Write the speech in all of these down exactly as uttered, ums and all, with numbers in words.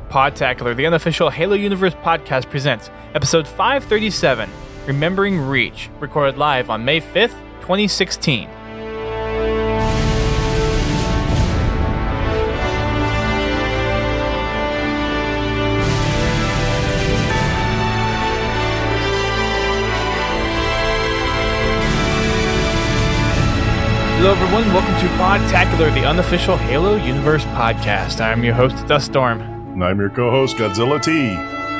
Podtacular, the unofficial Halo Universe podcast, presents episode five thirty-seven, Remembering Reach, recorded live on May fifth, twenty sixteen. Hello everyone, welcome to Podtacular, the unofficial Halo Universe podcast. I'm your host, Duststorm. And I'm your co-host, Godzilla T.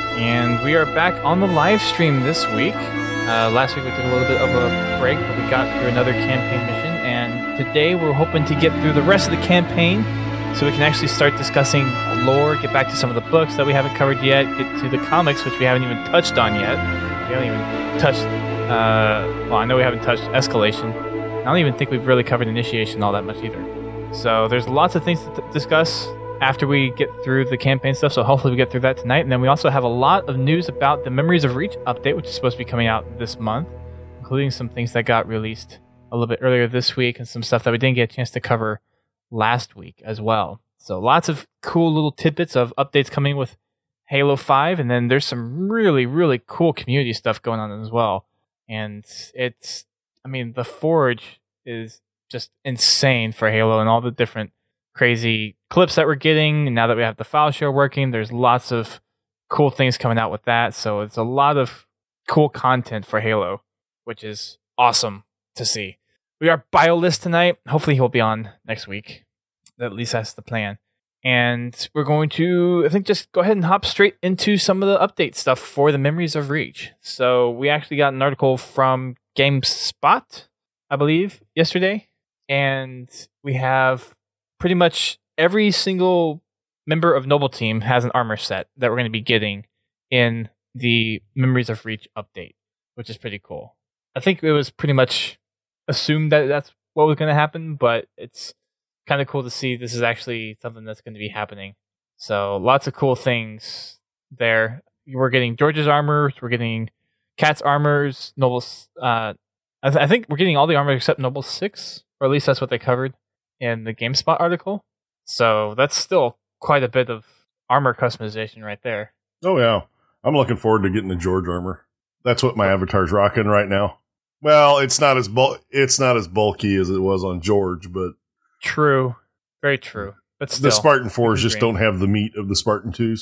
And we are back on the live stream this week. Uh, last week we took a little bit of a break, but we got through another campaign mission, and today we're hoping to get through the rest of the campaign so we can actually start discussing lore, get back to some of the books that we haven't covered yet, get to the comics, which we haven't even touched on yet. We haven't even touched, uh, well, I know we haven't touched Escalation. I don't even think we've really covered Initiation all that much either. So there's lots of things to t- discuss after we get through the campaign stuff, so hopefully we get through that tonight. And then we also have a lot of news about the Memories of Reach update, which is supposed to be coming out this month, including some things that got released a little bit earlier this week and some stuff that we didn't get a chance to cover last week as well. So lots of cool little tidbits of updates coming with Halo five, and then there's some really, really cool community stuff going on as well. And it's, I mean, the Forge is just insane for Halo and all the different crazy clips that we're getting. And now that we have the file share working, there's lots of cool things coming out with that. So it's a lot of cool content for Halo, which is awesome to see. We are BioList tonight. Hopefully he'll be on next week. At least that's the plan. And we're going to, I think, just go ahead and hop straight into some of the update stuff for the Memories of Reach. So we actually got an article from GameSpot, I believe, yesterday. And we have pretty much every single member of Noble Team has an armor set that we're going to be getting in the Memories of Reach update, which is pretty cool. I think it was pretty much assumed that that's what was going to happen, but it's kind of cool to see this is actually something that's going to be happening. So lots of cool things there. We're getting George's armor, we're getting Cat's armors, Noble's, uh, I, th- I think we're getting all the armor except Noble six, or at least that's what they covered in the GameSpot article. So that's still quite a bit of armor customization right there. Oh yeah, I'm looking forward to getting the George armor. That's what my avatar's rocking right now. Well, it's not as bul- it's not as bulky as it was on George, but true, very true. But still, the Spartan fours just don't have the meat of the Spartan twos.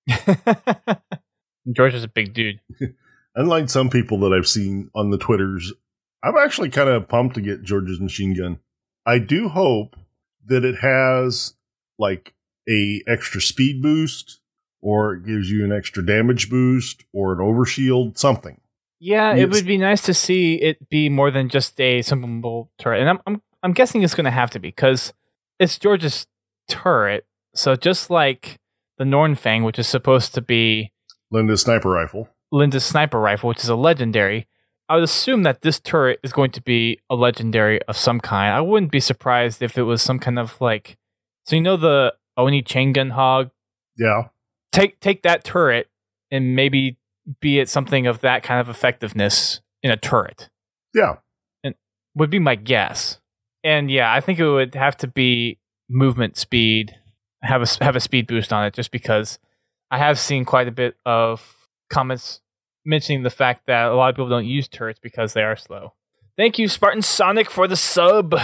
George is a big dude. Unlike some people that I've seen on the Twitters, I'm actually kind of pumped to get George's machine gun. I do hope that it has like a extra speed boost, or it gives you an extra damage boost, or an overshield, something. Yeah, it would be nice to see it be more than just a simple turret, and I'm I'm I'm guessing it's going to have to be because it's George's turret. So just like the Nornfang, which is supposed to be Linda's sniper rifle, Linda's sniper rifle, which is a legendary. I would assume that this turret is going to be a legendary of some kind. I wouldn't be surprised if it was some kind of like, so you know the Oni chain gun hog? Yeah. Take take that turret and maybe be it something of that kind of effectiveness in a turret. Yeah. And would be my guess. And yeah, I think it would have to be movement speed, have a, have a speed boost on it, just because I have seen quite a bit of comments mentioning the fact that a lot of people don't use turrets because they are slow. Thank you, Spartan Sonic, for the sub.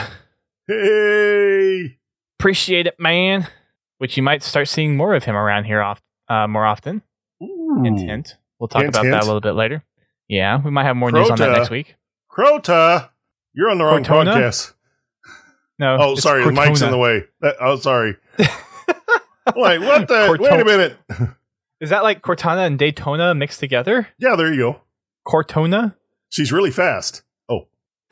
Hey! Appreciate it, man. Which you might start seeing more of him around here off, uh, more often. Ooh. Hint, hint. We'll talk hint, about hint. that a little bit later. Yeah, we might have more Crota. news on that next week. Crota! You're on the wrong Cortona? podcast. No. Oh, sorry, Cortona. the mic's in the way. That, oh, sorry. Like, what the? Corto- Wait a minute. Is that like Cortana and Daytona mixed together? Yeah, there you go. Cortona? She's really fast. Oh.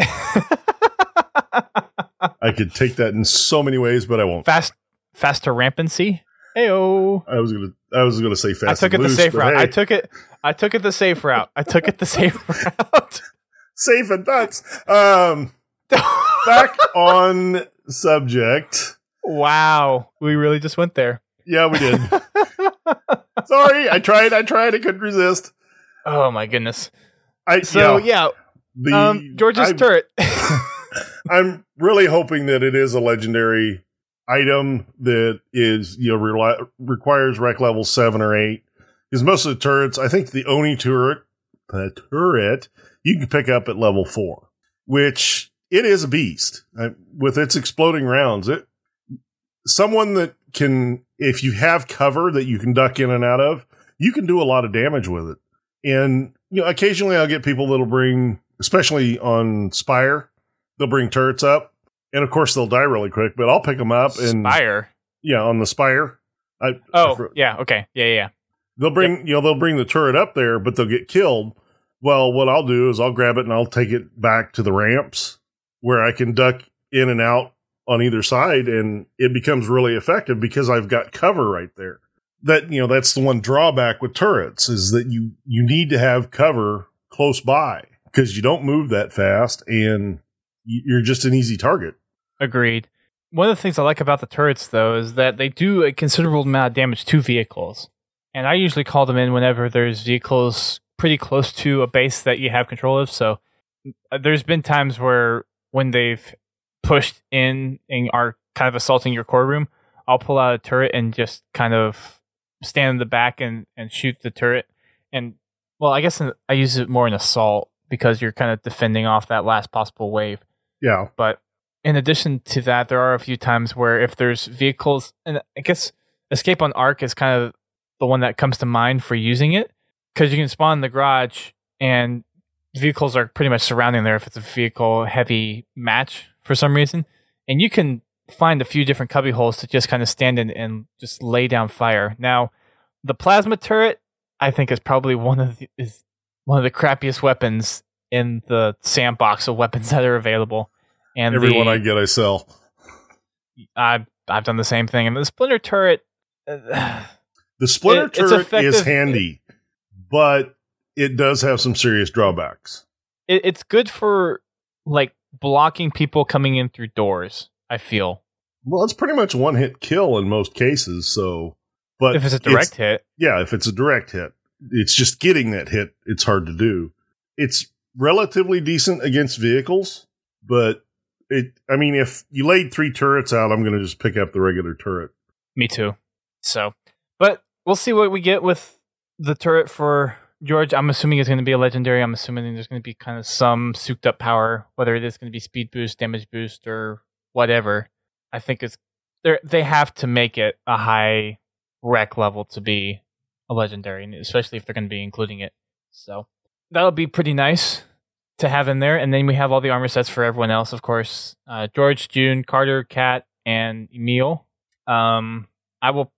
I could take that in so many ways, but I won't. Fast, faster rampancy? Heyo. I was gonna, I was gonna say fast. I took it and the loose, safe but route. hey. I took it. I took it the safe route. I took it the safe route. Safe and nuts. Um, back on subject. Wow, we really just went there. Yeah, we did. Sorry, I tried. I tried. I couldn't resist. Oh my goodness. I So yeah. yeah, The, um, George's I'm, turret. I'm really hoping that it is a legendary item that is, you know, re- requires rec level seven or eight. Because most of the turrets, I think the Oni turret, the turret, you can pick up at level four, which it is a beast. Uh, with its exploding rounds, it someone that can, if you have cover that you can duck in and out of, you can do a lot of damage with it. And, you know, occasionally I'll get people that'll bring, especially on Spire, they'll bring turrets up. And of course they'll die really quick, but I'll pick them up and Spire. Yeah, on the Spire. I, oh, I, yeah. Okay. Yeah, yeah. They'll bring, yep. you know, they'll bring the turret up there, but they'll get killed. Well, what I'll do is I'll grab it and I'll take it back to the ramps where I can duck in and out on either side, and it becomes really effective because I've got cover right there. That, you know, that's the one drawback with turrets is that you, you need to have cover close by because you don't move that fast and you're just an easy target. Agreed. One of the things I like about the turrets, though, is that they do a considerable amount of damage to vehicles. And I usually call them in whenever there's vehicles pretty close to a base that you have control of. So uh, there's been times where when they've pushed in and are kind of assaulting your core room, I'll pull out a turret and just kind of stand in the back and, and shoot the turret. And, well, I guess I use it more in assault because you're kind of defending off that last possible wave. Yeah. But in addition to that, there are a few times where if there's vehicles, and I guess Escape on Arc is kind of the one that comes to mind for using it, because you can spawn in the garage and vehicles are pretty much surrounding there if it's a vehicle heavy match for some reason, and you can find a few different cubby holes to just kind of stand in and just lay down fire. Now, the plasma turret, I think, is probably one of the, is one of the crappiest weapons in the sandbox of weapons that are available. And everyone the, I get, I sell. I've I've done the same thing, and the splinter turret. Uh, The splinter it, turret is handy, but it does have some serious drawbacks. It, it's good for like blocking people coming in through doors, I feel. Well, it's pretty much one hit kill in most cases. So, but if it's a direct it's, hit, yeah, if it's a direct hit, it's just getting that hit. It's hard to do. It's relatively decent against vehicles, but it. I mean, if you laid three turrets out, I'm going to just pick up the regular turret. Me too. So, but we'll see what we get with the turret for George. I'm assuming it's going to be a legendary. I'm assuming there's going to be kind of some souped up power, whether it is going to be speed boost, damage boost, or whatever. I think it's they they have to make it a high rec level to be a legendary, especially if they're going to be including it. So that'll be pretty nice to have in there. And then we have all the armor sets for everyone else, of course. Uh, George, June, Carter, Kat, and Emil. Um, I will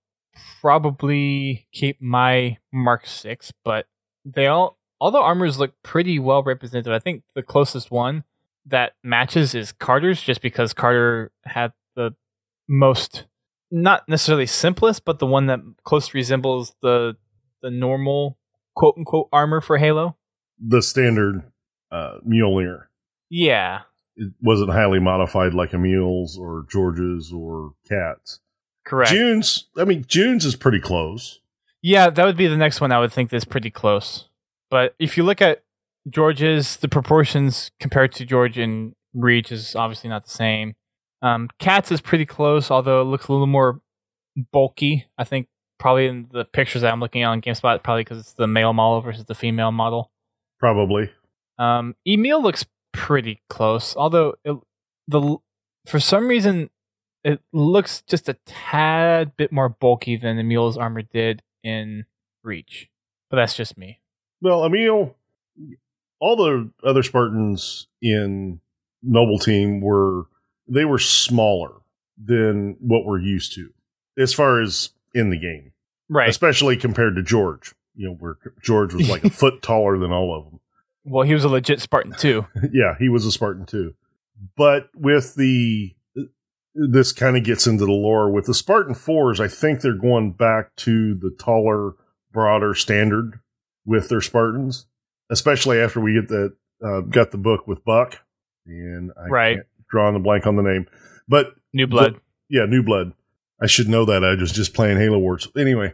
probably keep my Mark six, but they all all the armors look pretty well represented. I think the closest one that matches is Carter's, just because Carter had the most, not necessarily simplest, but the one that close resembles the the normal quote unquote armor for Halo. The standard uh, Mjolnir. Yeah. It wasn't highly modified like Emil's or George's or Cat's. Correct. June's, I mean, June's is pretty close. Yeah, that would be the next one I would think that's pretty close. But if you look at George's, the proportions compared to George and Reach is obviously not the same. Um, Cat's is pretty close, although it looks a little more bulky. I think probably in the pictures that I'm looking at on GameSpot, probably because it's the male model versus the female model. Probably. Um, Emil looks pretty close, although it, the for some reason it looks just a tad bit more bulky than Emil's armor did in Reach. But that's just me. Well, Emil, all the other Spartans in Noble Team were, they were smaller than what we're used to as far as in the game. Right. Especially compared to George. You know, where George was like a foot taller than all of them. Well, he was a legit Spartan too. Yeah, he was a Spartan too. But with the, this kind of gets into the lore. With the Spartan fours, I think they're going back to the taller, broader standard with their Spartans, especially after we get that, uh, got the book with Buck. And I right. can't draw on the blank on the name. But New Blood. The, yeah, New Blood. I should know that. I was just playing Halo Wars. Anyway.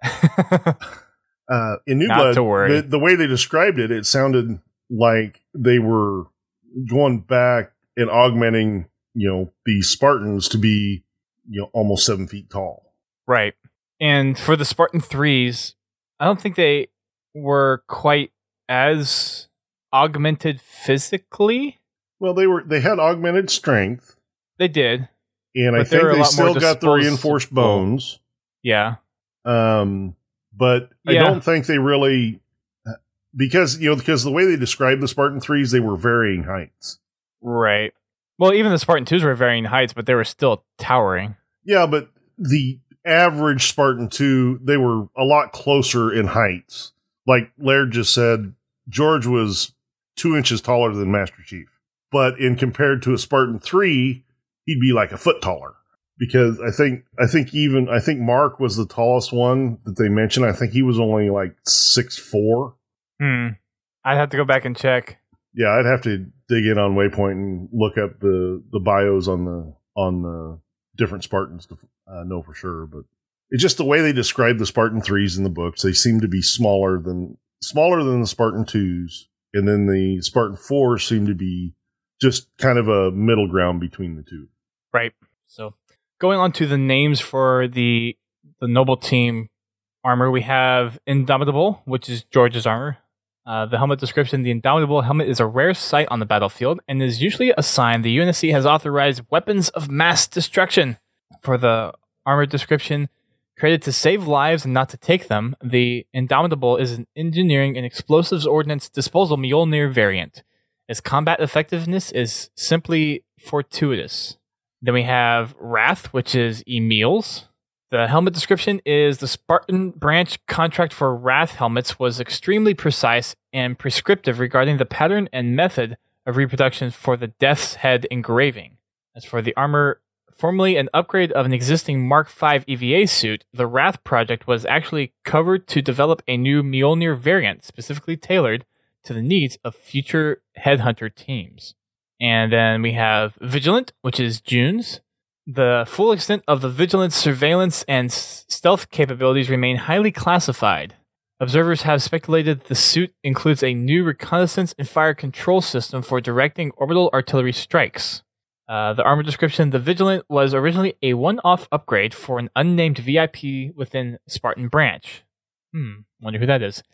uh, in New Not Blood, to worry. The, the way they described it, it sounded like they were going back and augmenting, you know, the Spartans to be you know, almost seven feet tall. Right. And for the Spartan threes, I don't think they were quite as augmented physically. Well, they were they had augmented strength. They did. And I think they still got the reinforced bones. Yeah. Um, but I yeah. don't think they really, because, you know, because the way they described the Spartan threes, they were varying heights. Right. Well, even the Spartan twos were varying heights, but they were still towering. Yeah, but the average Spartan two, they were a lot closer in heights. Like Laird just said, George was two inches taller than Master Chief. But in compared to a Spartan three, he'd be like a foot taller. Because I think I think even I think Mark was the tallest one that they mentioned. I think he was only like six foot four. Hmm. I'd have to go back and check. Yeah, I'd have to dig in on Waypoint and look up the, the bios on the on the different Spartans to uh, know for sure. But it's just the way they describe the Spartan threes in the books. They seem to be smaller than smaller than the Spartan twos, and then the Spartan fours seem to be just kind of a middle ground between the two. Right. So going on to the names for the the Noble Team armor, we have Indomitable, which is George's armor. Uh, the helmet description: the Indomitable helmet is a rare sight on the battlefield and is usually a sign the U N S C has authorized weapons of mass destruction. For the armor description, created to save lives and not to take them, the Indomitable is an engineering and explosives ordnance disposal Mjolnir variant. Its combat effectiveness is simply fortuitous. Then we have Wrath, which is Emil's. The helmet description is the Spartan branch contract for Wrath helmets was extremely precise and prescriptive regarding the pattern and method of reproduction for the Death's Head engraving. As for the armor, formerly an upgrade of an existing Mark five E V A suit, the Wrath project was actually covered to develop a new Mjolnir variant specifically tailored to the needs of future Headhunter teams. And then we have Vigilant, which is June's. The full extent of the Vigilant's surveillance and s- stealth capabilities remain highly classified. Observers have speculated the suit includes a new reconnaissance and fire control system for directing orbital artillery strikes. Uh, the armor description: the Vigilant was originally a one-off upgrade for an unnamed V I P within Spartan Branch. Hmm, wonder who that is.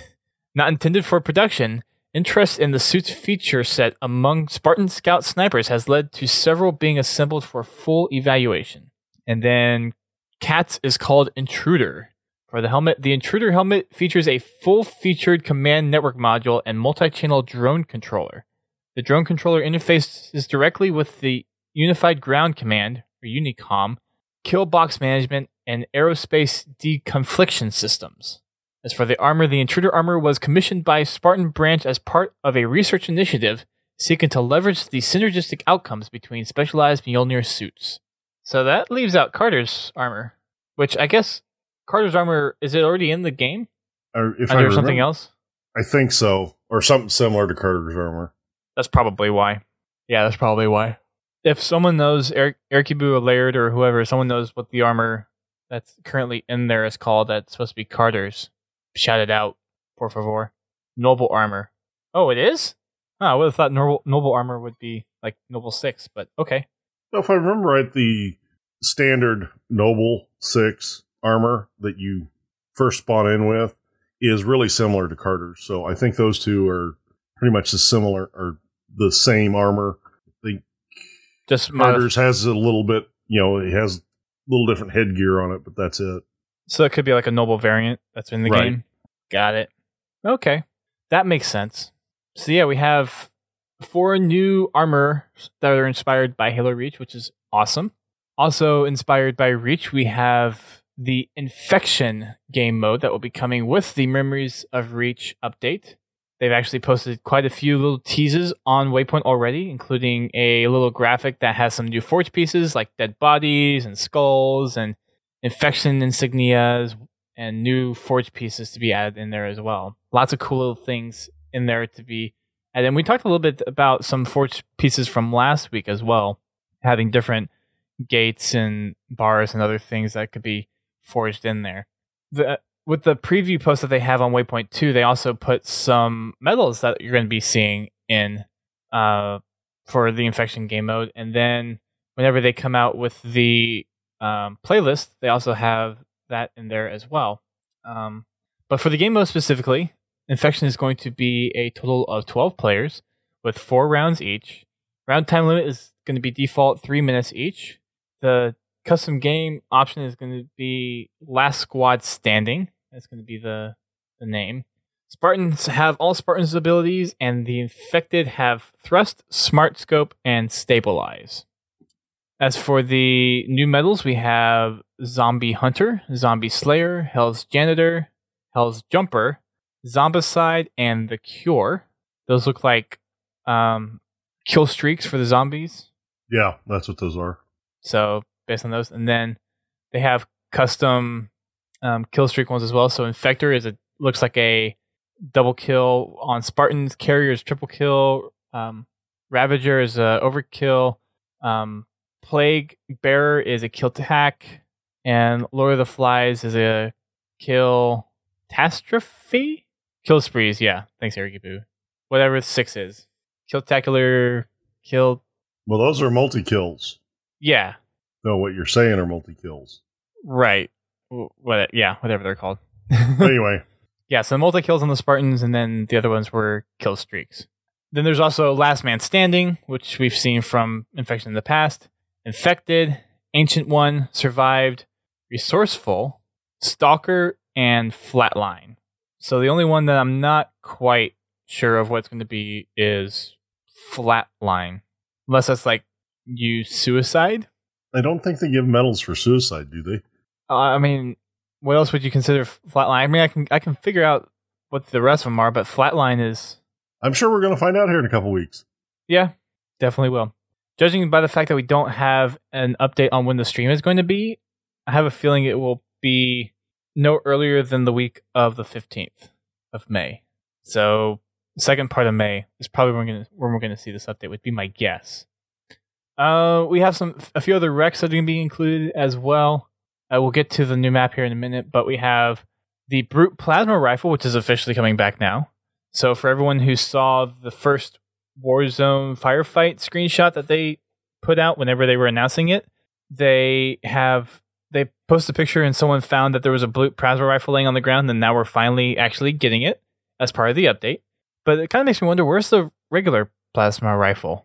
Not intended for production, interest in the suit's feature set among Spartan Scout snipers has led to several being assembled for full evaluation. And then Cats is called Intruder. For the helmet, the Intruder helmet features a full-featured command network module and multi-channel drone controller. The drone controller interfaces directly with the Unified Ground Command, or Unicom, kill box management, and aerospace deconfliction systems. As for the armor, the Intruder armor was commissioned by Spartan Branch as part of a research initiative seeking to leverage the synergistic outcomes between specialized Mjolnir suits. So that leaves out Carter's armor, which I guess Carter's armor, is it already in the game? Or if Under I something else? I think so, or something similar to Carter's armor. That's probably why. Yeah, that's probably why. If someone knows, Eric, Erikibu or Laird or whoever, someone knows what the armor that's currently in there is called, that's supposed to be Carter's, shout it out, por favor. Noble armor. Oh, it is? Oh, I would have thought noble, noble armor would be like Noble six, but okay. So if I remember right, the standard Noble six armor that you first spawn in with is really similar to Carter's. So I think those two are pretty much the similar or the same armor. I think just Carter's modif- has a little bit, you know, it has a little different headgear on it, but that's it. So it could be like a Noble variant that's in the right. game. Got it. Okay. That makes sense. So yeah, we have four new armor that are inspired by Halo Reach, which is awesome. Also inspired by Reach, we have the Infection game mode that will be coming with the Memories of Reach update. They've actually posted quite a few little teases on Waypoint already, including a little graphic that has some new forge pieces like dead bodies and skulls and Infection insignias and new forge pieces to be added in there as well. Lots of cool little things in there to be added. And we talked a little bit about some forge pieces from last week as well, having different gates and bars and other things that could be forged in there. The With the preview post that they have on Waypoint two, they also put some medals that you're going to be seeing in uh, for the Infection game mode. And then whenever they come out with the um, playlist, they also have that in there as well. Um, but for the game mode specifically, Infection is going to be a total of twelve players with four rounds each. Round time limit is going to be default three minutes each. The custom game option is going to be Last Squad Standing. That's going to be the, the name. Spartans have all Spartans' abilities, and the Infected have Thrust, Smart Scope, and Stabilize. As for the new medals, we have Zombie Hunter, Zombie Slayer, Hell's Janitor, Hell's Jumper, Zombicide, and The Cure. Those look like um, kill streaks for the zombies. Yeah, that's what those are. So, based on those. And then they have custom um, kill streak ones as well. So, Infector is a looks like a double kill on Spartans. Carrier is triple kill. Um, Ravager is a overkill. Um, Plague Bearer is a kill to hack. And Lord of the Flies is a kill catastrophe? Kill sprees, yeah. Thanks, Eric Boo. Whatever six is. Killtacular, kill. Well, those are multi-kills. Yeah. No, what you're saying are multi-kills. Right. What? Yeah, whatever they're called. Anyway. Yeah, so multi-kills on the Spartans, and then the other ones were kill streaks. Then there's also Last Man Standing, which we've seen from Infection in the past. Infected, Ancient One, Survived, Resourceful, Stalker, and Flatline. So the only one that I'm not quite sure of what's going to be is Flatline. Unless that's like use suicide. I don't think they give medals for suicide, do they? Uh, I mean, what else would you consider Flatline? I mean, I can I can figure out what the rest of them are, but Flatline is... I'm sure we're going to find out here in a couple weeks. Yeah, definitely will. Judging by the fact that we don't have an update on when the stream is going to be, I have a feeling it will be no earlier than the week of the fifteenth of May. So, the second part of May is probably when we're going to, when we're going to see this update, would be my guess. Uh, we have some a few other wrecks that are going to be included as well. Uh, we'll get to the new map here in a minute, but we have the Brute Plasma Rifle, which is officially coming back now. So for everyone who saw the first Warzone firefight screenshot that they put out whenever they were announcing it, they have they posted a picture and someone found that there was a Brute Plasma Rifle laying on the ground, and now we're finally actually getting it as part of the update. But it kind of makes me wonder, where's the regular Plasma Rifle?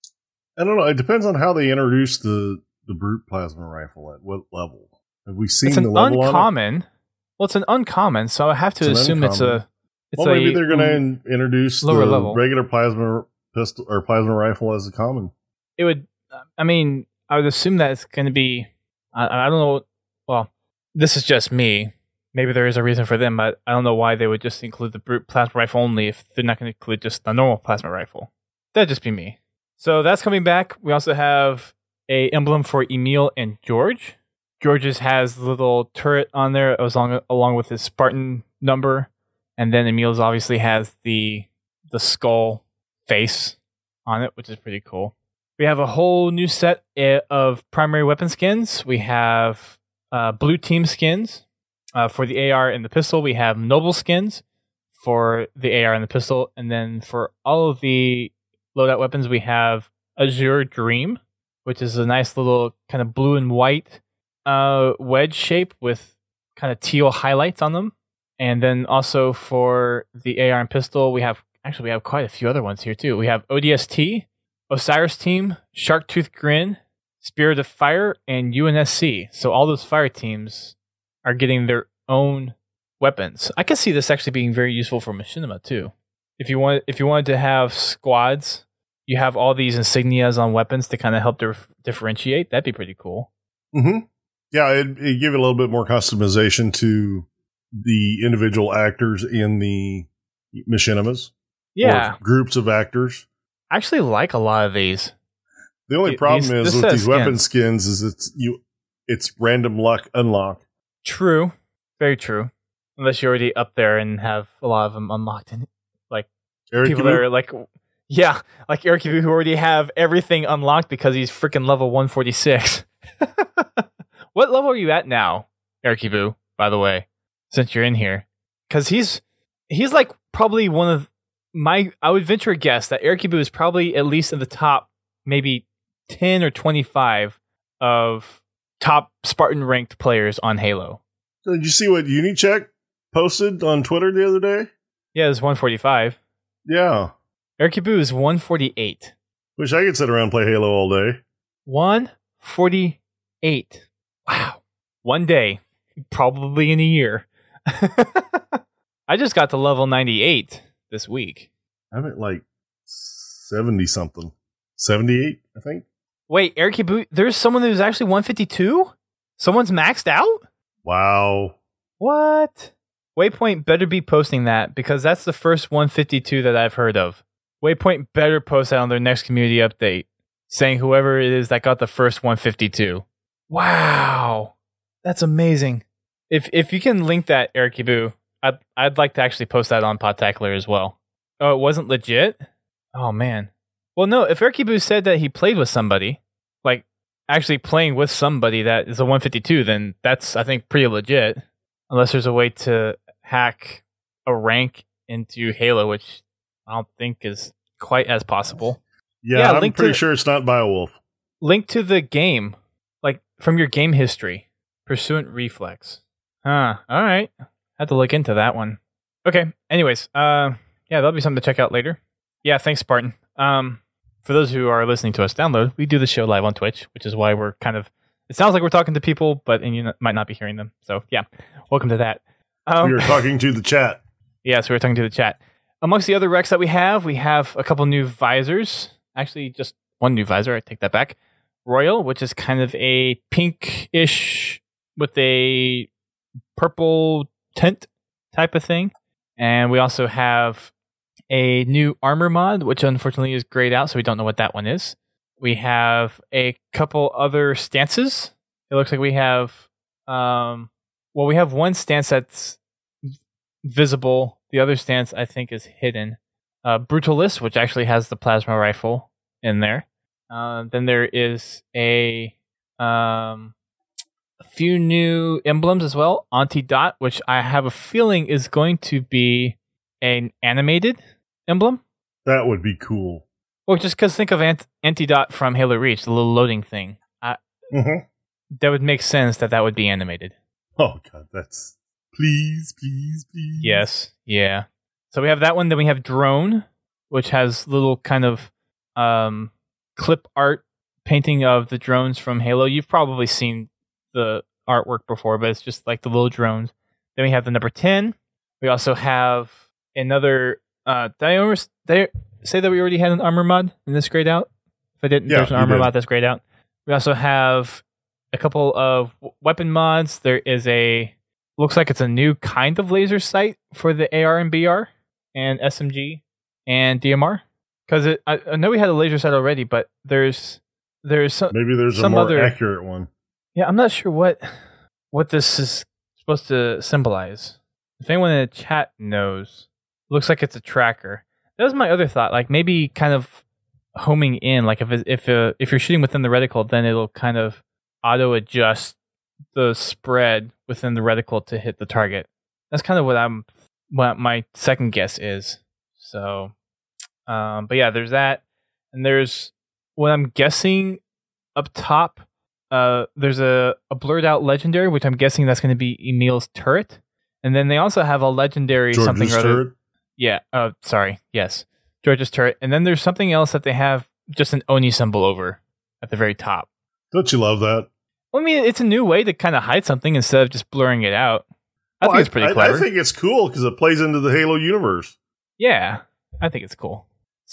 I don't know. It depends on how they introduce the, the Brute Plasma Rifle, at what level. Have we seen it's the an level uncommon. on it? Well, it's an uncommon, so I have to It's assume it's a. It's well, maybe a they're going to in- introduce lower the level. regular plasma pistol or plasma rifle as a common. It would. I mean, I would assume that it's going to be. I, I don't know. Well, this is just me. Maybe there is a reason for them, but I don't know why they would just include the Brute Plasma Rifle only if they're not going to include just the normal Plasma Rifle. That'd just be me. So that's coming back. We also have a emblem for Emil and George. George's has the little turret on there along, along with his Spartan number. And then Emil's obviously has the the skull face on it, which is pretty cool. We have a whole new set of primary weapon skins. We have uh, blue team skins uh, for the A R and the pistol. We have noble skins for the A R and the pistol. And then for all of the loadout weapons, we have Azure Dream, which is a nice little kind of blue and white uh, wedge shape with kind of teal highlights on them. And then also for the A R and pistol, we have actually we have quite a few other ones here too. We have O D S T, Osiris Team, Sharktooth Grin, Spirit of Fire, and U N S C. So all those fire teams are getting their own weapons. I can see this actually being very useful for Machinima too. If you want, if you wanted to have squads, you have all these insignias on weapons to kind of help dif- differentiate. That'd be pretty cool. Mm-hmm. Yeah, it it give it a little bit more customization to the individual actors in the machinimas. Yeah. Or groups of actors. I actually like a lot of these. The only These- problem these- is this with says these weapon skins is it's you it's random luck unlock. True. Very true. Unless you're already up there and have a lot of them unlocked. And like Eric people Kibu? that are like, yeah, like Eric who already have everything unlocked because he's freaking level one forty-six. What level are you at now, Eric Boo, by the way, since you're in here? Because he's he's like probably one of my, I would venture a guess that Eric Boo is probably at least in the top maybe ten or twenty-five of top Spartan ranked players on Halo. So did you see what Unicheck posted on Twitter the other day? Yeah, it's one forty-five. Yeah. Erkibu is one forty-eight. Wish I could sit around and play Halo all day. one forty-eight. Wow. One day. Probably in a year. I just got to level ninety-eight this week. I'm at like seventy something. seventy-eight, I think. Wait, Erkibu, there's someone who's actually one fifty-two? Someone's maxed out? Wow. What? Waypoint better be posting that, because that's the first one fifty-two that I've heard of. Waypoint better post that on their next community update, saying whoever it is that got the first one fifty-two. Wow. That's amazing. If if you can link that, Erkibu, I'd, I'd like to actually post that on Podtacular as well. Oh, it wasn't legit? Oh, man. Well, no, if Erkibu said that he played with somebody, like actually playing with somebody that is a one fifty-two, then that's, I think, pretty legit. Unless there's a way to hack a rank into Halo, which I don't think is quite as possible. Yeah, Yeah, I'm link pretty to- sure it's not Biowolf. Link to the game, like from your game history. Pursuant Reflex. Huh. All right. Had to look into that one. Okay. Anyways, uh, yeah, that'll be something to check out later. Yeah, thanks, Spartan. Um, for those who are listening to us download, we do the show live on Twitch, which is why we're kind of. It sounds like we're talking to people, but and you n- might not be hearing them. So yeah, welcome to that. Um, We were talking to the chat. Yeah, so we're talking to the chat. Amongst the other recs that we have, we have a couple new visors. Actually, just one new visor. I take that back. Royal, which is kind of a pinkish with a purple tint type of thing. And we also have a new armor mod, which unfortunately is grayed out, so we don't know what that one is. We have a couple other stances. It looks like we have, um, well, we have one stance that's visible. The other stance, I think, is hidden. Uh, Brutalist, which actually has the plasma rifle in there. Uh, then there is a um, a few new emblems as well. Anti-Dot, which I have a feeling is going to be an animated emblem. That would be cool. Well, just because think of Ant- Anti-Dot from Halo Reach, the little loading thing. I, Mm-hmm. that would make sense that that would be animated. Oh, God, that's... Please, please, please. Yes, yeah. So we have that one. Then we have Drone, which has little kind of um, clip art painting of the drones from Halo. You've probably seen the artwork before, but it's just like the little drones. Then we have the number ten. We also have another... Uh, did I, almost, did I say that we already had an armor mod in this grayed out? If I didn't, Yeah, there's an you armor did. mod that's grayed out. We also have a couple of w- weapon mods. There is a... Looks like it's a new kind of laser sight for the A R and B R and S M G and D M R. Because I, I know we had a laser sight already, but there's there's some Maybe there's a some more other- accurate one. yeah. I'm not sure what what this is supposed to symbolize. If anyone in the chat knows, looks like it's a tracker. That was my other thought. Like maybe kind of homing in. Like if it, if uh, if you're shooting within the reticle, then it'll kind of auto adjust the spread within the reticle to hit the target. That's kind of what I'm what my second guess is. So um but yeah, there's that. And there's what I'm guessing up top, uh there's a, a blurred out legendary, which I'm guessing that's going to be Emil's turret. And then they also have a legendary George's something or other. turret? Yeah, uh sorry, yes. George's turret. And then there's something else that they have just an Oni symbol over at the very top. Don't you love that? I mean, it's a new way to kind of hide something instead of just blurring it out. I Well, think it's pretty I, clever. I think it's cool because it plays into the Halo universe. Yeah, I think it's cool.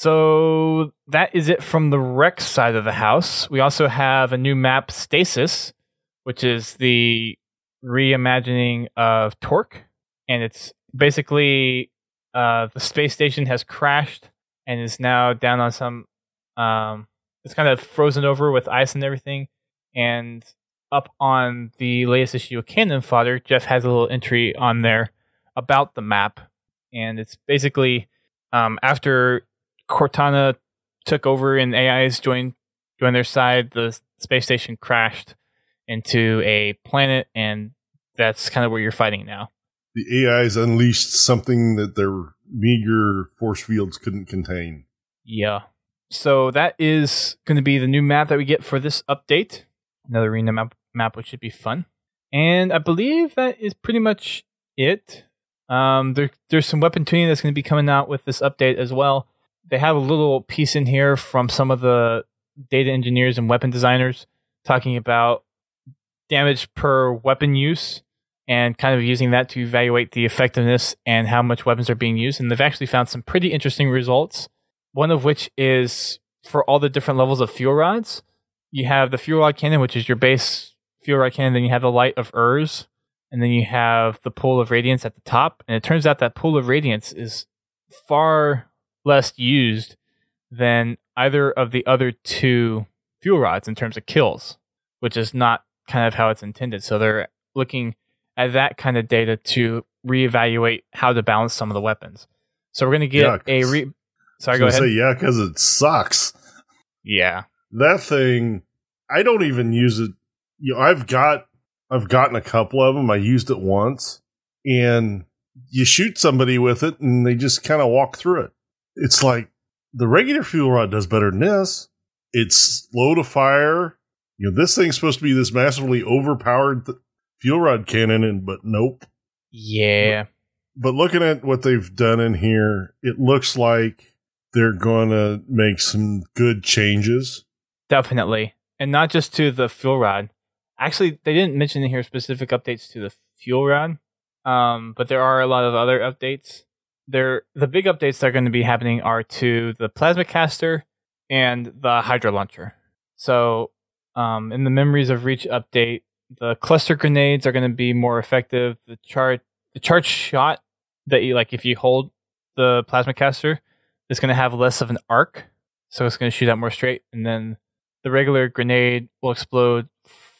So that is it from the rec side of the house. We also have a new map, Stasis, which is the reimagining of Torque. And it's basically uh, the space station has crashed and is now down on some... Um, it's kind of frozen over with ice and everything. And up on the latest issue of Cannon Fodder, Jeff has a little entry on there about the map. And it's basically um, after Cortana took over and A Is joined, joined their side, the space station crashed into a planet, and that's kind of where you're fighting now. The A Is unleashed something that their meager force fields couldn't contain. Yeah. So that is going to be the new map that we get for this update. Another arena map map, which should be fun. And I believe that is pretty much it. Um, there, there's some weapon tuning that's going to be coming out with this update as well. They have a little piece in here from some of the data engineers and weapon designers talking about damage per weapon use and kind of using that to evaluate the effectiveness and how much weapons are being used. And they've actually found some pretty interesting results. One of which is for all the different levels of fuel rods. You have the fuel rod cannon, which is your base fuel rod cannon. Then you have the light of Urs. And then you have the pool of radiance at the top. And it turns out that pool of radiance is far less used than either of the other two fuel rods in terms of kills, which is not kind of how it's intended. So they're looking at that kind of data to reevaluate how to balance some of the weapons. So we're going to get yeah, a re. Sorry, I go was ahead. Say, yeah, because it sucks. Yeah, that thing. I don't even use it. You know, I've got, I've gotten a couple of them. I used it once, and you shoot somebody with it, and they just kind of walk through it. It's like the regular fuel rod does better than this. It's slow to fire. You know, this thing's supposed to be this massively overpowered th- fuel rod cannon, and but nope. Yeah. But, but looking at what they've done in here, it looks like they're going to make some good changes. Definitely. And not just to the fuel rod. Actually, they didn't mention in here specific updates to the fuel rod, um, but there are a lot of other updates. There, the big updates that are going to be happening are to the plasma caster and the Hydra launcher. So, um, in the Memories of Reach update, the cluster grenades are going to be more effective. The chart, the charge shot that you like, if you hold the plasma caster, is going to have less of an arc, so it's going to shoot out more straight. And then the regular grenade will explode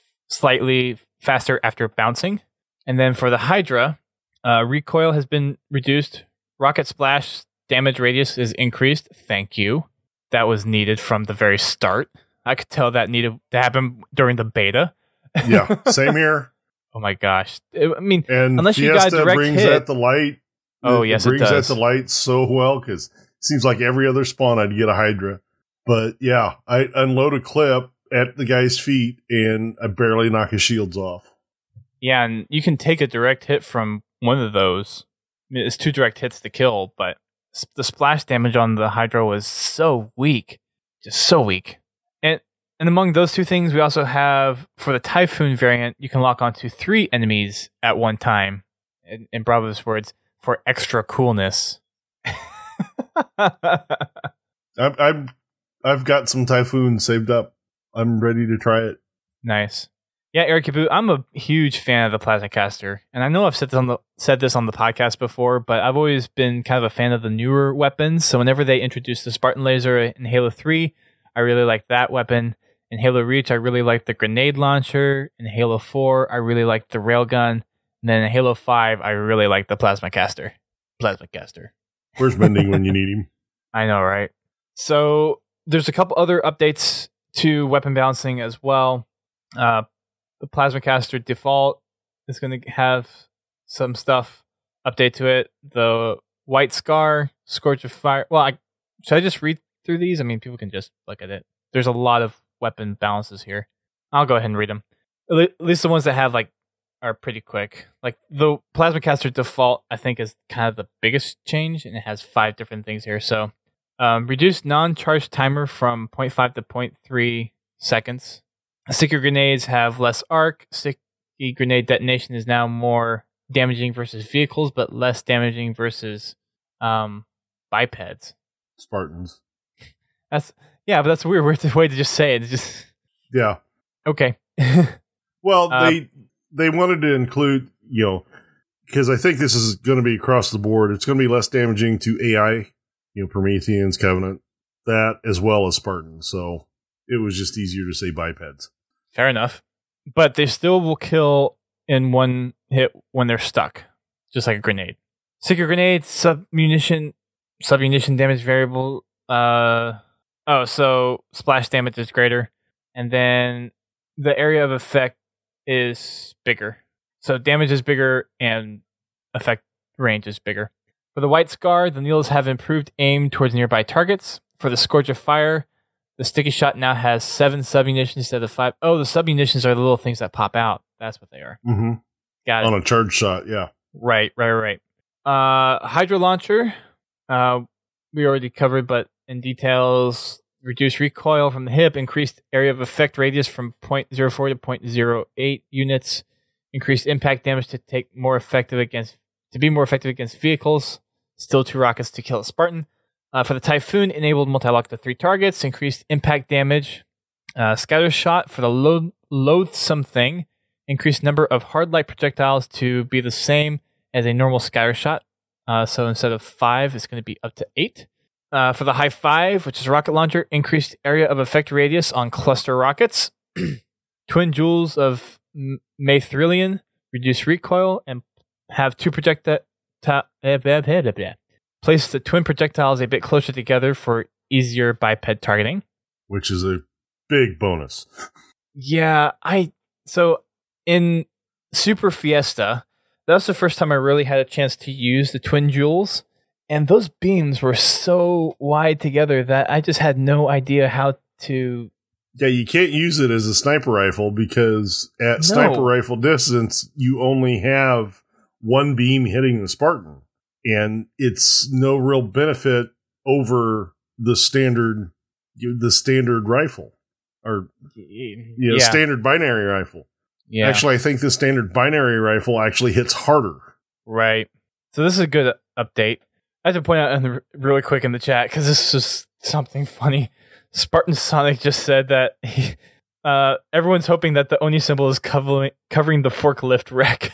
slightly faster after bouncing. And then for the Hydra, uh, recoil has been reduced. Rocket splash damage radius is increased. Thank you. That was needed from the very start. I could tell that needed to happen during the beta. Yeah, same here. Oh my gosh. I mean, and unless Fiesta you got direct brings hit, that to light. Oh, it, yes, it brings it does. that to light so well because it seems like every other spawn I'd get a Hydra. But yeah, I unload a clip at the guy's feet and I barely knock his shields off. Yeah, and you can take a direct hit from one of those. I mean, it's two direct hits to kill, but the splash damage on the Hydra was so weak. Just so weak. And and among those two things, we also have, for the Typhoon variant, you can lock onto three enemies at one time, in, in Bravo's words, for extra coolness. I'm, I'm, I've got some Typhoon saved up. I'm ready to try it. Nice. Yeah, Eric Caboot, I'm a huge fan of the Plasma Caster. And I know I've said this, on the, said this on the podcast before, but I've always been kind of a fan of the newer weapons. So whenever they introduced the Spartan Laser in Halo three, I really liked that weapon. In Halo Reach, I really liked the grenade launcher. In Halo four, I really liked the railgun. And then in Halo five, I really liked the Plasma Caster. Plasma Caster. Where's Mending when you need him? I know, right? So there's a couple other updates to weapon balancing as well. Uh, the Plasma Caster default is going to have some stuff update to it. The White Scar, Scourge of Fire. Well, I, should I just read through these? I mean, people can just look at it. There's a lot of weapon balances here. I'll go ahead and read them. At least the ones that have like are pretty quick. Like the Plasma Caster default, I think, is kind of the biggest change, and it has five different things here. So, um, reduced non-charge timer from zero point five to zero point three seconds. Sticky grenades have less arc. Sticky grenade detonation is now more damaging versus vehicles, but less damaging versus um, bipeds. Spartans. That's yeah, but that's a weird way to just say it. It's just yeah. Okay. Well, uh, they they wanted to include, you know, because I think this is going to be across the board. It's going to be less damaging to A I, you know, Prometheans, Covenant, that as well as Spartans. So it was just easier to say bipeds. Fair enough. But they still will kill in one hit when they're stuck, just like a grenade. Sticky grenade, sub-munition, sub-munition damage variable. Uh, oh, so splash damage is greater. And then the area of effect is bigger. So damage is bigger and effect range is bigger. For the White Scar, the needles have improved aim towards nearby targets. For the Scourge of Fire, The sticky shot now has seven submunitions instead of five. Oh, the submunitions are the little things that pop out. That's what they are. Mm-hmm. Got it. On a charge shot, yeah. Right, right, right. Uh, Hydra launcher, uh, we already covered, but in details, reduced recoil from the hip, increased area of effect radius from zero point zero four to zero point zero eight units, increased impact damage to take more effective against to be more effective against vehicles. Still two rockets to kill a Spartan. Uh, for the Typhoon, enabled multi-lock to three targets, increased impact damage. Uh, scatter shot for the lo- loathsome thing, increased number of hard light projectiles to be the same as a normal scatter shot. Uh, so instead of five, it's going to be up to eight. Uh, for the High Five, which is a rocket launcher, increased area of effect radius on cluster rockets. Twin Jewels of M- Maythrillion, reduce recoil, and have two projectiles. Ta- Place the twin projectiles a bit closer together for easier biped targeting. Which is a big bonus. Yeah, I... So, in Super Fiesta, that was the first time I really had a chance to use the Twin Jewels, and those beams were so wide together that I just had no idea how to... Yeah, you can't use it as a sniper rifle because at no. sniper rifle distance, you only have one beam hitting the Spartan. And it's no real benefit over the standard, the standard rifle, or you know, yeah. standard binary rifle. Yeah. Actually, I think the standard binary rifle actually hits harder. Right. So this is a good update. I have to point out in the, really quick in the chat because this is just something funny. Spartan Sonic just said that he, uh, everyone's hoping that the Oni symbol is covering covering the forklift wreck.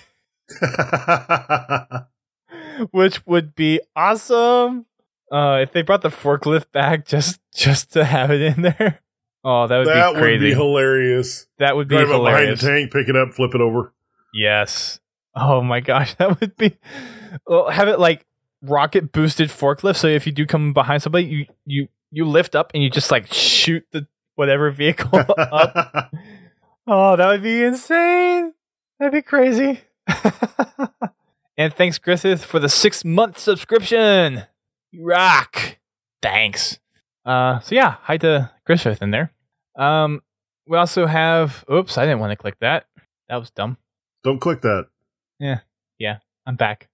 Which would be awesome uh, if they brought the forklift back just just to have it in there. Oh, that would that be crazy. That would be hilarious. That would be Drive hilarious. Up behind the tank, pick it up, flip it over. Yes. Oh my gosh, that would be. Well, have it like rocket boosted forklift. So if you do come behind somebody, you you you lift up and you just like shoot the whatever vehicle up. Oh, that would be insane. That'd be crazy. And thanks, Griffith, for the six-month subscription. You rock. Thanks. Uh, so yeah, hi to Griffith in there. Um, we also have... Oops, I didn't want to click that. That was dumb. Don't click that. Yeah, yeah, I'm back.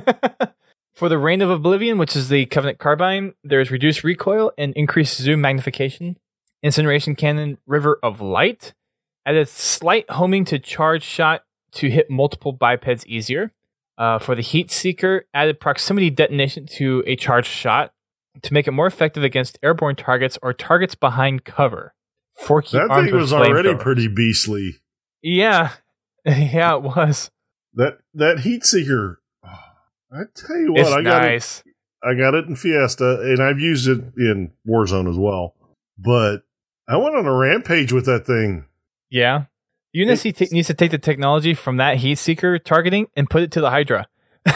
For the Reign of Oblivion, which is the Covenant Carbine, there's reduced recoil and increased zoom magnification. Incineration Cannon, River of Light. Added slight homing to charge shot to hit multiple bipeds easier. Uh, for the Heat Seeker, added proximity detonation to a charged shot to make it more effective against airborne targets or targets behind cover. Forky that thing was already pretty beastly. Yeah, yeah, it was. That that Heat Seeker, oh, I tell you what, it's I got nice. it. I got it in Fiesta, and I've used it in Warzone as well. But I went on a rampage with that thing. Yeah. Unity t- needs to take the technology from that Heat Seeker targeting and put it to the Hydra.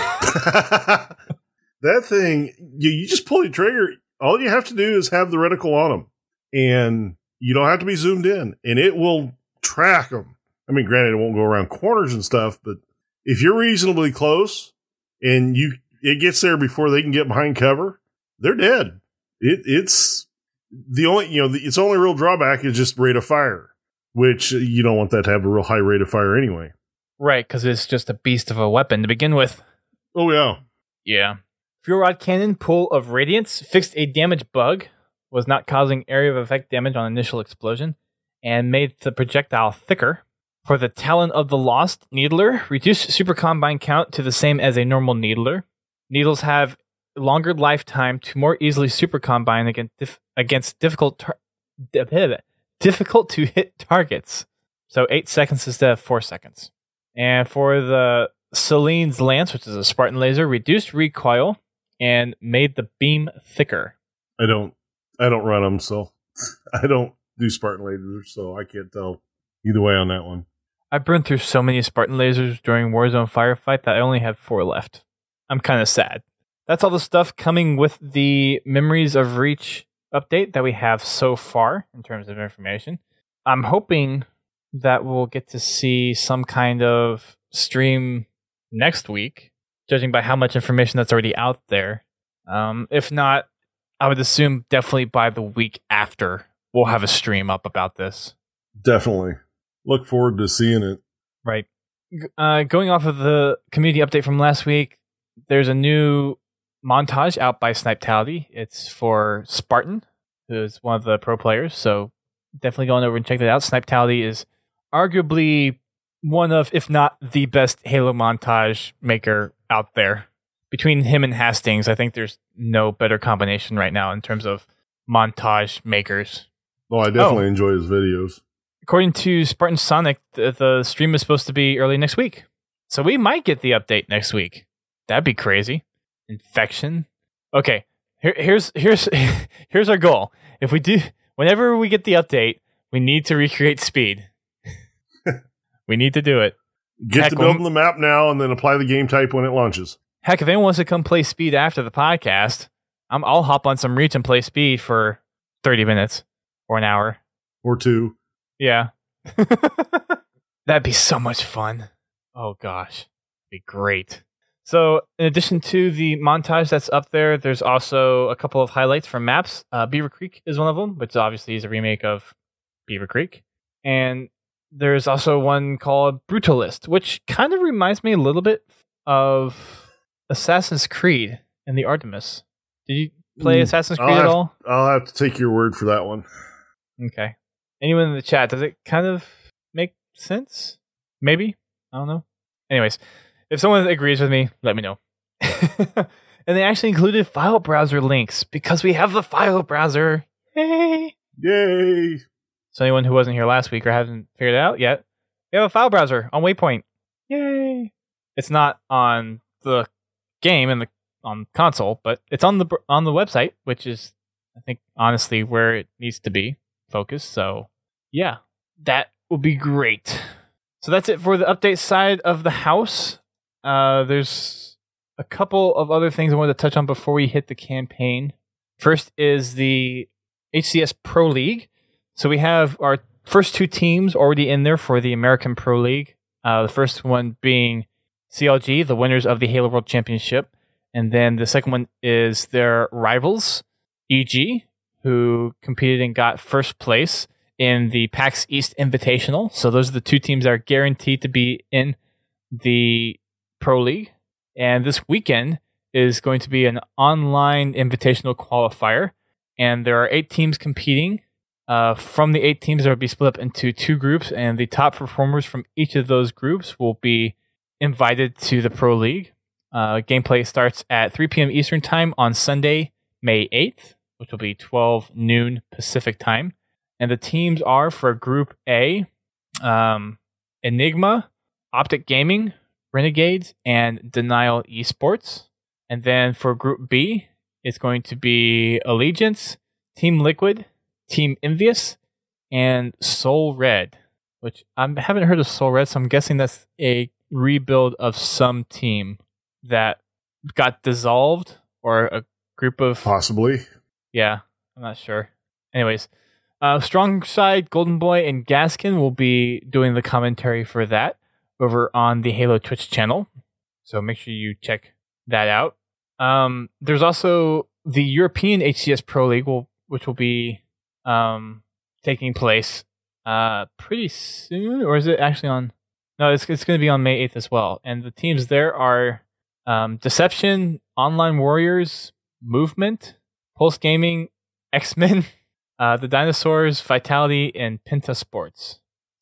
That thing, you, you just pull the trigger. All you have to do is have the reticle on them. And you don't have to be zoomed in. And it will track them. I mean, granted, it won't go around corners and stuff. But if you're reasonably close and you it gets there before they can get behind cover, they're dead. It, it's the only, you know, the, its only real drawback is just rate of fire. Which you don't want that to have a real high rate of fire anyway. Right, because it's just a beast of a weapon to begin with. Oh, yeah. Yeah. Fuel Rod Cannon, Pool of Radiance, fixed a damage bug, was not causing area of effect damage on initial explosion, and made the projectile thicker. For the Talon of the Lost Needler, reduced Super Combine count to the same as a normal Needler. Needles have longer lifetime to more easily Super Combine against, dif- against difficult... Tar- difficult to hit targets. So eight seconds instead of four seconds. And for the Selene's Lance, which is a Spartan laser, reduced recoil and made the beam thicker. I don't I don't run them, so I don't do Spartan lasers, so I can't tell either way on that one. I burned through so many Spartan lasers during Warzone Firefight that I only have four left. I'm kind of sad. That's all the stuff coming with the Memories of Reach update that we have so far in terms of information. I'm hoping that we'll get to see some kind of stream next week, judging by how much information that's already out there. Um, if not, I would assume definitely by the week after we'll have a stream up about this. Definitely. Look forward to seeing it. Right. Uh, going off of the community update from last week, there's a new montage out by Snipetality. It's for Spartan, who is one of the pro players. So definitely go on over and check that out. Snipetality is arguably one of, if not the best Halo montage maker out there. Between him and Hastings, I think there's no better combination right now in terms of montage makers. Well, I definitely oh. enjoy his videos. According to Spartan Sonic, the, the stream is supposed to be early next week. So we might get the update next week. That'd be crazy. Infection. Okay, here, here's here's here's our goal. If we do, whenever we get the update, we need to recreate speed. We need to do it. Get Heck, to building the map now and then apply the game type when it launches. Heck, if anyone wants to come play speed after the podcast, I'm, I'll hop on some Reach and play speed for thirty minutes or an hour. Or two. Yeah. That'd be so much fun. Oh, gosh. It'd be great. So, in addition to the montage that's up there, there's also a couple of highlights from maps. Uh, Beaver Creek is one of them, which obviously is a remake of Beaver Creek. And there's also one called Brutalist, which kind of reminds me a little bit of Assassin's Creed and the Artemis. Did you play mm, Assassin's Creed I'll at have, all? I'll have to take your word for that one. Okay. Anyone in the chat, does it kind of make sense? Maybe? I don't know. Anyways, if someone agrees with me, let me know. And they actually included file browser links because we have the file browser. Yay! Yay! So anyone who wasn't here last week or hasn't figured it out yet, we have a file browser on Waypoint. Yay! It's not on the game and the on console, but it's on the on the website, which is, I think, honestly where it needs to be focused. So yeah, that will be great. So that's it for the update side of the house. Uh, there's a couple of other things I wanted to touch on before we hit the campaign. First is the H C S Pro League. So we have our first two teams already in there for the American Pro League. Uh, the first one being C L G, the winners of the Halo World Championship. And then the second one is their rivals, E G, who competed and got first place in the PAX East Invitational. So those are the two teams that are guaranteed to be in the Pro League. And this weekend is going to be an online invitational qualifier. And there are eight teams competing. Uh, from the eight teams, there will be split up into two groups. And the top performers from each of those groups will be invited to the Pro League. Uh, gameplay starts at three p.m. Eastern Time on Sunday, May eighth, which will be twelve noon Pacific Time. And the teams are for Group A, um, Enigma, Optic Gaming, Renegades, and Denial Esports. And then for Group B, it's going to be Allegiance, Team Liquid, Team Envious, and Soul Red, which I haven't heard of Soul Red, so I'm guessing that's a rebuild of some team that got dissolved, or a group of... Possibly. Yeah, I'm not sure. Anyways, uh, Strong Side, Golden Boy, and Gaskin will be doing the commentary for that over on the Halo Twitch channel. So make sure you check that out. Um, there's also the European H C S Pro League, will, which will be um, taking place uh, pretty soon. Or is it actually on... No, it's, it's going to be on May eighth as well. And the teams there are um, Deception, Online Warriors, Movement, Pulse Gaming, X-Men, uh, the Dinosaurs, Vitality, and Penta Sports.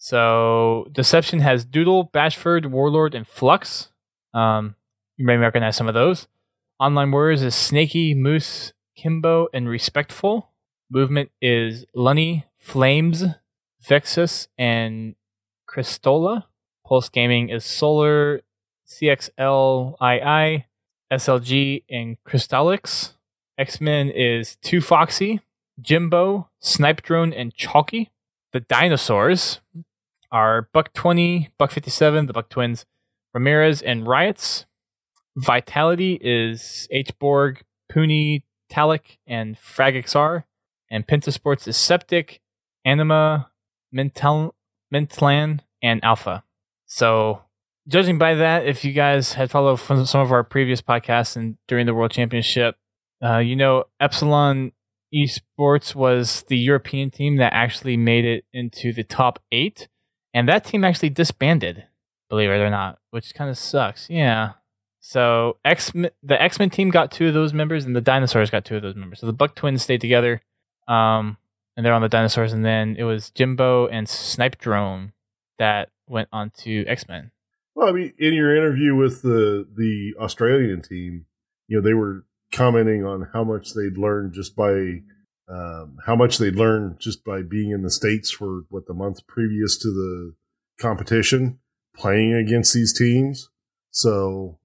So Deception has Doodle, Bashford, Warlord, and Flux. Um, you may recognize some of those. Online Warriors is Snaky, Moose, Kimbo, and Respectful. Movement is Lunny, Flames, Vexus, and Cristola. Pulse Gaming is Solar, C X L I I, S L G, and Crystallix. X-Men is Two Foxy, Jimbo, Snipe Drone, and Chalky. The Dinosaurs are Buck twenty, Buck fifty-seven, the Buck Twins, Ramirez, and Riots. Vitality is H-Borg, Puni, Talik, and Fragixar. And Pentasports is Septic, Anima, Mental, Mentlan, and Alpha. So, judging by that, if you guys had followed some of our previous podcasts and during the World Championship, uh, you know Epsilon Esports was the European team that actually made it into the top eight, and that team actually disbanded, believe it or not, which kind of sucks. Yeah. So X the X-Men team got two of those members, and the Dinosaurs got two of those members. So the Buck Twins stayed together, um, and they're on the Dinosaurs, and then it was Jimbo and Snipe Drone that went on to X-Men. Well, I mean, in your interview with the the Australian team, you know, they were commenting on how much they'd learned just by um, how much they'd learned just by being in the States for what the month previous to the competition, playing against these teams. So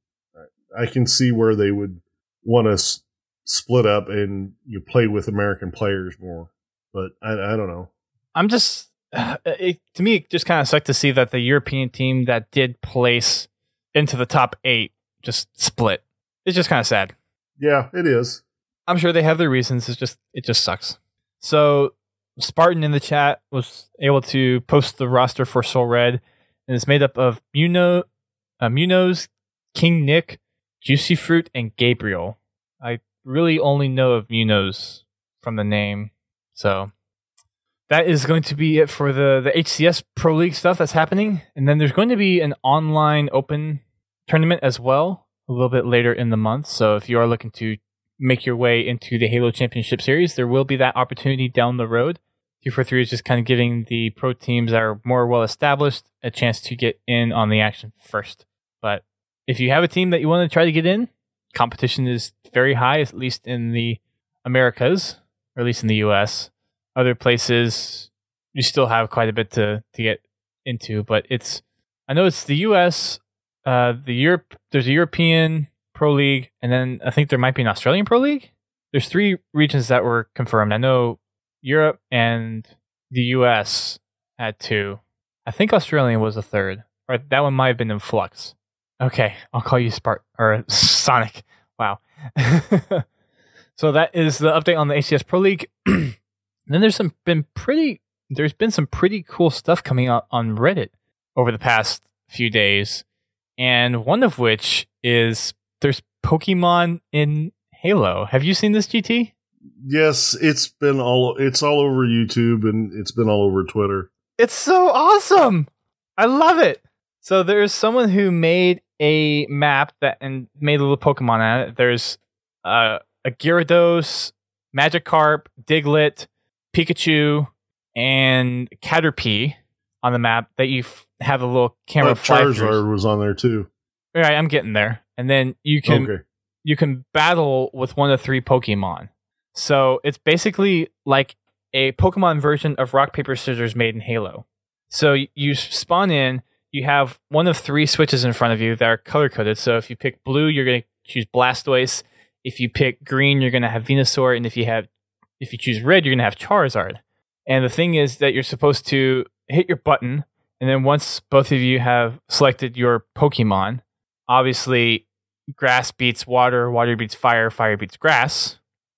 I can see where they would want to s- split up and you play with American players more. But I, I don't know. I'm just. It, to me, it just kind of sucked to see that the European team that did place into the top eight just split. It's just kind of sad. Yeah, it is. I'm sure they have their reasons. It's just it just sucks. So Spartan in the chat was able to post the roster for Soul Red, and it's made up of Muno, uh, Munoz, King Nick, Juicy Fruit, and Gabriel. I really only know of Munoz from the name, so. That is going to be it for the, the H C S Pro League stuff that's happening. And then there's going to be an online open tournament as well a little bit later in the month. So if you are looking to make your way into the Halo Championship Series, there will be that opportunity down the road. two forty-three is just kind of giving the pro teams that are more well established a chance to get in on the action first. But if you have a team that you want to try to get in, competition is very high, at least in the Americas, or at least in the U S. Other places, you still have quite a bit to, to get into, but it's, I know it's the U S, uh, the Europe, there's a European Pro League, and then I think there might be an Australian Pro League. There's three regions that were confirmed. I know Europe and the U S had two. I think Australian was a third, or that one might have been in flux. Okay, I'll call you Spart or Sonic. Wow. So that is the update on the H C S Pro League. And then there's some been pretty there's been some pretty cool stuff coming out on Reddit over the past few days, and one of which is there's Pokemon in Halo. Have you seen this, G T? Yes, it's been all it's all over YouTube and it's been all over Twitter. It's so awesome. I love it. So there's someone who made a map that and made a little Pokemon at it. There's uh, a Gyarados, Magikarp, Diglett, Pikachu, and Caterpie on the map that you f- have a little camera fly through. Charizard was on there too. All right, I'm getting there. And then you can okay. you can battle with one of three Pokemon. So it's basically like a Pokemon version of Rock, Paper, Scissors made in Halo. So you spawn in, you have one of three switches in front of you that are color-coded. So if you pick blue, you're going to choose Blastoise. If you pick green, you're going to have Venusaur. And if you have If you choose red, you're going to have Charizard. And the thing is that you're supposed to hit your button, and then once both of you have selected your Pokemon, obviously grass beats water, water beats fire, fire beats grass.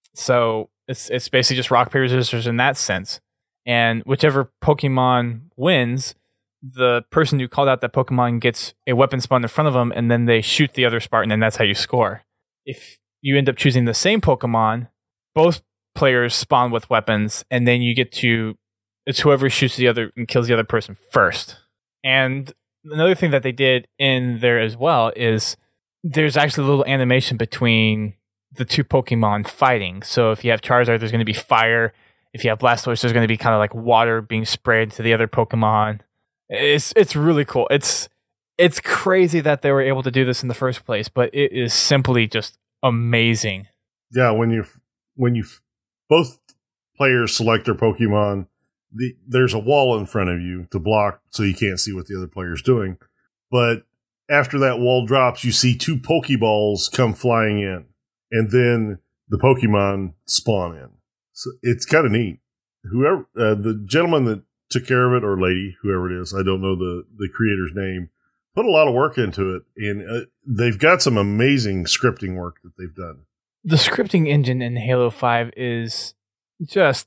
So it's it's basically just rock, paper, scissors in that sense. And whichever Pokemon wins, the person who called out that Pokemon gets a weapon spawned in front of them, and then they shoot the other Spartan, and that's how you score. If you end up choosing the same Pokemon, both players spawn with weapons, and then you get to it's whoever shoots the other and kills the other person first. And another thing that they did in there as well is there's actually a little animation between the two Pokemon fighting. So if you have Charizard, there's going to be fire. If you have Blastoise, there's going to be kind of like water being sprayed to the other Pokemon. It's it's really cool. It's it's crazy that they were able to do this in the first place, but it is simply just amazing. Yeah, when you when you both players select their Pokemon, the, there's a wall in front of you to block so you can't see what the other player's doing. But after that wall drops, you see two Pokeballs come flying in, and then the Pokemon spawn in. So it's kind of neat. Whoever uh, the gentleman that took care of it, or lady, whoever it is, I don't know the, the creator's name, put a lot of work into it, and uh, they've got some amazing scripting work that they've done. The scripting engine in Halo five is just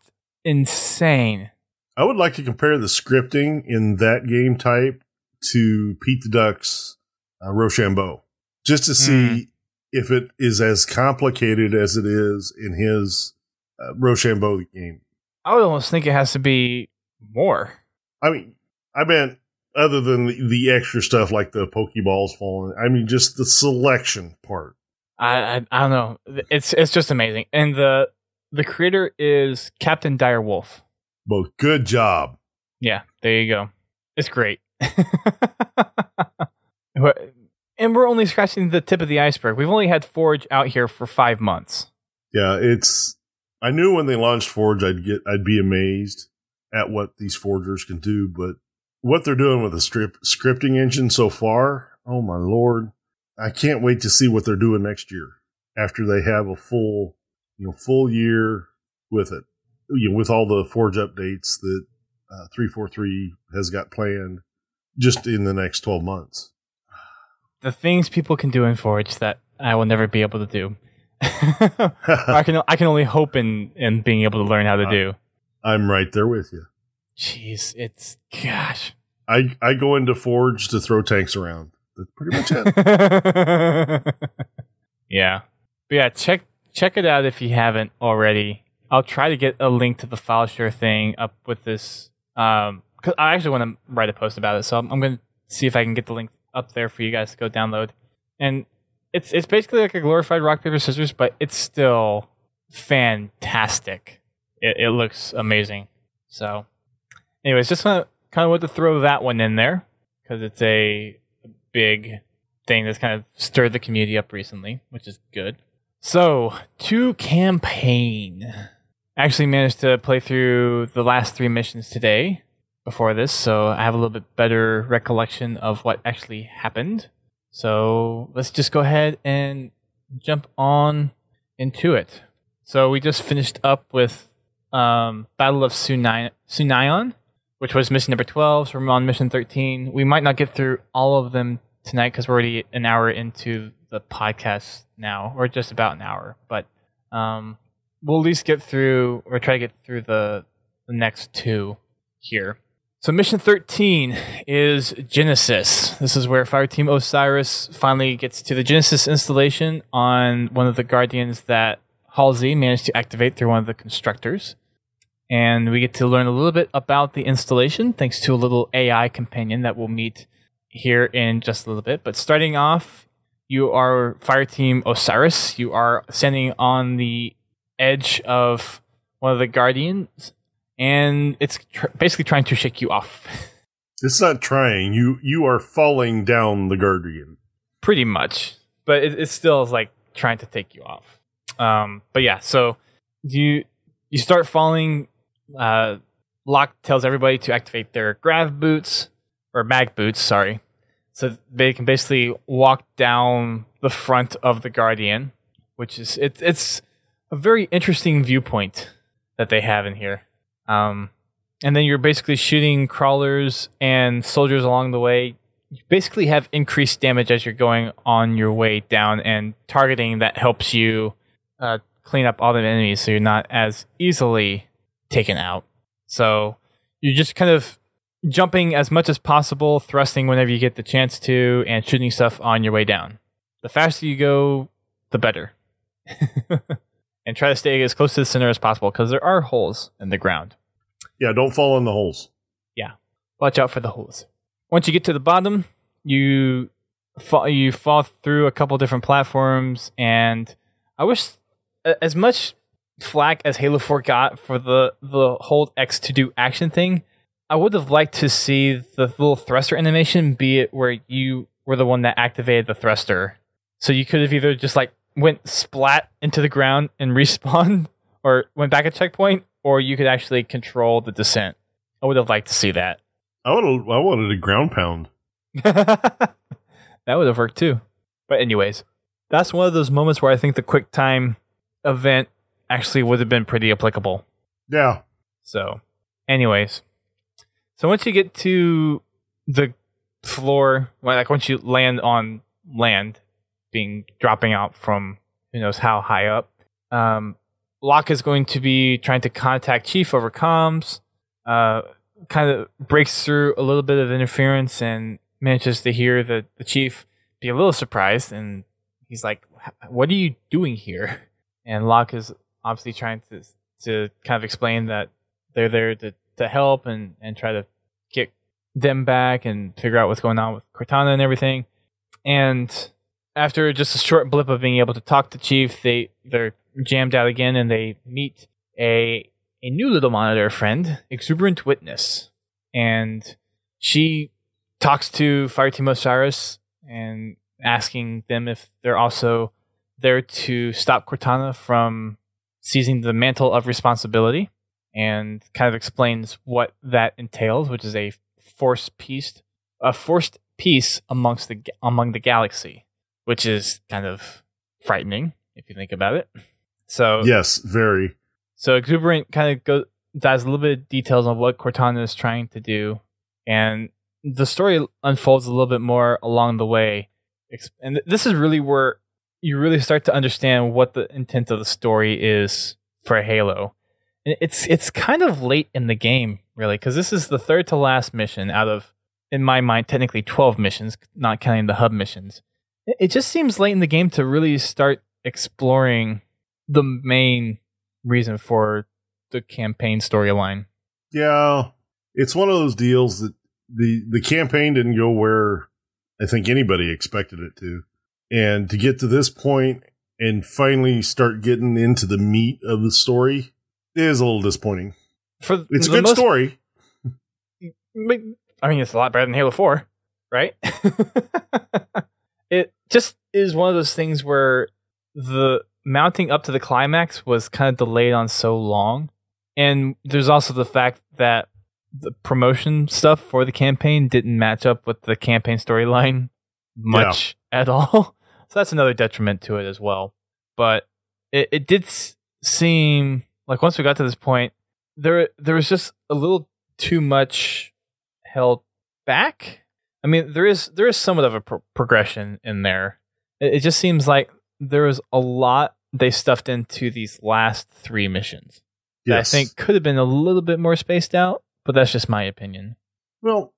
insane. I would like to compare the scripting in that game type to Pete the Duck's uh, Rochambeau, just to see mm. if it is as complicated as it is in his uh, Rochambeau game. I would almost think it has to be more. I mean, I meant other than the, the extra stuff like the Pokeballs falling. I mean, just the selection part. I, I I don't know. It's it's just amazing. And the the creator is Captain Direwolf. Both good job. Yeah, there you go. It's great. And we're only scratching the tip of the iceberg. We've only had Forge out here for five months. Yeah, it's. I knew when they launched Forge, I'd get, I'd be amazed at what these forgers can do. But what they're doing with the strip, scripting engine so far, oh my lord! I can't wait to see what they're doing next year after they have a full, you know, full year with it, you know, with all the Forge updates that uh, three forty-three has got planned just in the next twelve months. The things people can do in Forge that I will never be able to do. I can I can only hope in, in being able to learn how to do. I'm right there with you. Jeez, it's gosh. I I go into Forge to throw tanks around. That's pretty much it. Yeah. But yeah, check check it out if you haven't already. I'll try to get a link to the FileShare thing up with this. Um, cause I actually want to write a post about it, so I'm, I'm going to see if I can get the link up there for you guys to go download. And it's it's basically like a glorified rock paper scissors, but it's still fantastic. It, it looks amazing. So, anyways, just kind of kind of want to throw that one in there because it's a big thing that's kind of stirred the community up recently, which is good. So, to campaign. I actually managed to play through the last three missions today before this, so I have a little bit better recollection of what actually happened. So let's just go ahead and jump on into it. So we just finished up with um, Battle of Sunai- Sunayon, which was mission number twelve, so we're on mission thirteen. We might not get through all of them tonight because we're already an hour into the podcast now, or just about an hour, but um, we'll at least get through, or try to get through the, the next two here. So mission thirteen is Genesis. This is where Fireteam Osiris finally gets to the Genesis installation on one of the Guardians that Halsey managed to activate through one of the constructors. And we get to learn a little bit about the installation thanks to a little A I companion that we'll meet here in just a little bit. But starting off, you are Fireteam Osiris. You are standing on the edge of one of the Guardians, and it's tr- basically trying to shake you off. It's not trying. You you are falling down the Guardian. Pretty much. But it, it still is like trying to take you off. Um, but yeah, so you you start falling. Uh, Locke tells everybody to activate their grav boots, or mag boots, sorry. So they can basically walk down the front of the Guardian, which is, it, it's a very interesting viewpoint that they have in here. Um, and then you're basically shooting crawlers and soldiers along the way. You basically have increased damage as you're going on your way down, and targeting that helps you uh, clean up all the enemies so you're not as easily taken out. So you're just kind of jumping as much as possible, thrusting whenever you get the chance to, and shooting stuff on your way down. The faster you go, the better. And try to stay as close to the center as possible, because there are holes in the ground. Yeah, don't fall in the holes. Yeah, watch out for the holes. Once you get to the bottom, you fall, you fall through a couple different platforms, and I wish as much flack as Halo four got for the, the hold X to do action thing, I would have liked to see the little thruster animation be it where you were the one that activated the thruster. So you could have either just like went splat into the ground and respawned, or went back a checkpoint, or you could actually control the descent. I would have liked to see that. I would have, I wanted a ground pound. That would have worked too. But anyways, that's one of those moments where I think the quick time event actually would have been pretty applicable. Yeah. So, anyways. So once you get to the floor, well, like once you land on land, being dropping out from who knows how high up, um, Locke is going to be trying to contact Chief over comms, uh, kind of breaks through a little bit of interference and manages to hear the, the Chief be a little surprised, and he's like, what are you doing here? And Locke is obviously trying to to kind of explain that they're there to, to help and, and try to get them back and figure out what's going on with Cortana and everything. And after just a short blip of being able to talk to Chief, they, they're jammed out again and they meet a a new little monitor friend, Exuberant Witness. And she talks to Fireteam Osiris and asking them if they're also there to stop Cortana from seizing the mantle of responsibility, and kind of explains what that entails, which is a forced peace, a forced peace amongst the among the galaxy, which is kind of frightening if you think about it. So yes, very. So Exuberant kind of go, dives a little bit of details on what Cortana is trying to do, and the story unfolds a little bit more along the way. And this is really where you really start to understand what the intent of the story is for Halo. And it's it's kind of late in the game, really, because this is the third to last mission out of, in my mind, technically twelve missions, not counting the hub missions. It just seems late in the game to really start exploring the main reason for the campaign storyline. Yeah, it's one of those deals that the the campaign didn't go where I think anybody expected it to. And to get to this point and finally start getting into the meat of the story is a little disappointing. For it's a good most, story. I mean, it's a lot better than Halo four, right? It just is one of those things where the mounting up to the climax was kind of delayed on so long. And there's also the fact that the promotion stuff for the campaign didn't match up with the campaign storyline much yeah. at all. So that's another detriment to it as well. But it, it did s- seem like once we got to this point, there there was just a little too much held back. I mean, there is there is somewhat of a pro- progression in there. It, it just seems like there was a lot they stuffed into these last three missions. Yes. That I think could have been a little bit more spaced out, but that's just my opinion. Well,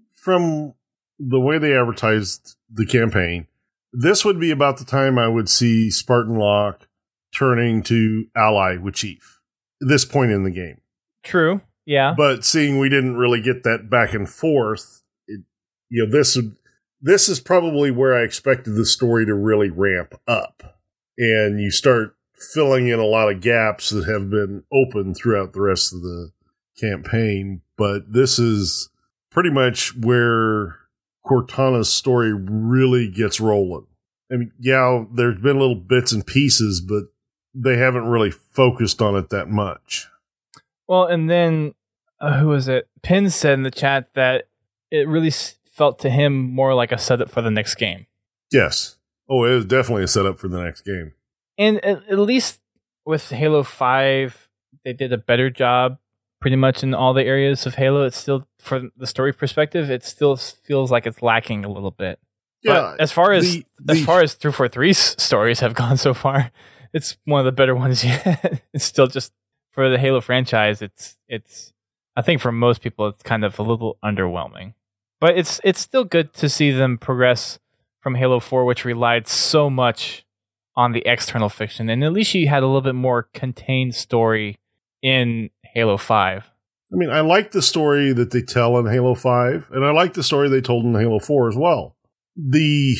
from the way they advertised the campaign, this would be about the time I would see Spartan Locke turning to ally with Chief. At this point in the game. True, yeah. But seeing we didn't really get that back and forth, it, you know, this would, this is probably where I expected the story to really ramp up. And you start filling in a lot of gaps that have been open throughout the rest of the campaign. But this is pretty much where Cortana's story really gets rolling. I mean, yeah, there's been little bits and pieces, but they haven't really focused on it that much. Well, and then, uh, who was it? Pin said in the chat that it really s- felt to him more like a setup for the next game. Yes. Oh, it was definitely a setup for the next game. And at, at least with Halo five, they did a better job pretty much in all the areas of Halo. It's still, from the story perspective, it still feels like it's lacking a little bit. Yeah, but as far as the, the, as far as three forty-three's stories have gone so far, it's one of the better ones yet. It's still just, for the Halo franchise, it's it's I think for most people it's kind of a little underwhelming. But it's it's still good to see them progress from Halo four, which relied so much on the external fiction, and at least you had a little bit more contained story in Halo five. I mean, I like the story that they tell in Halo five, and I like the story they told in Halo four as well. The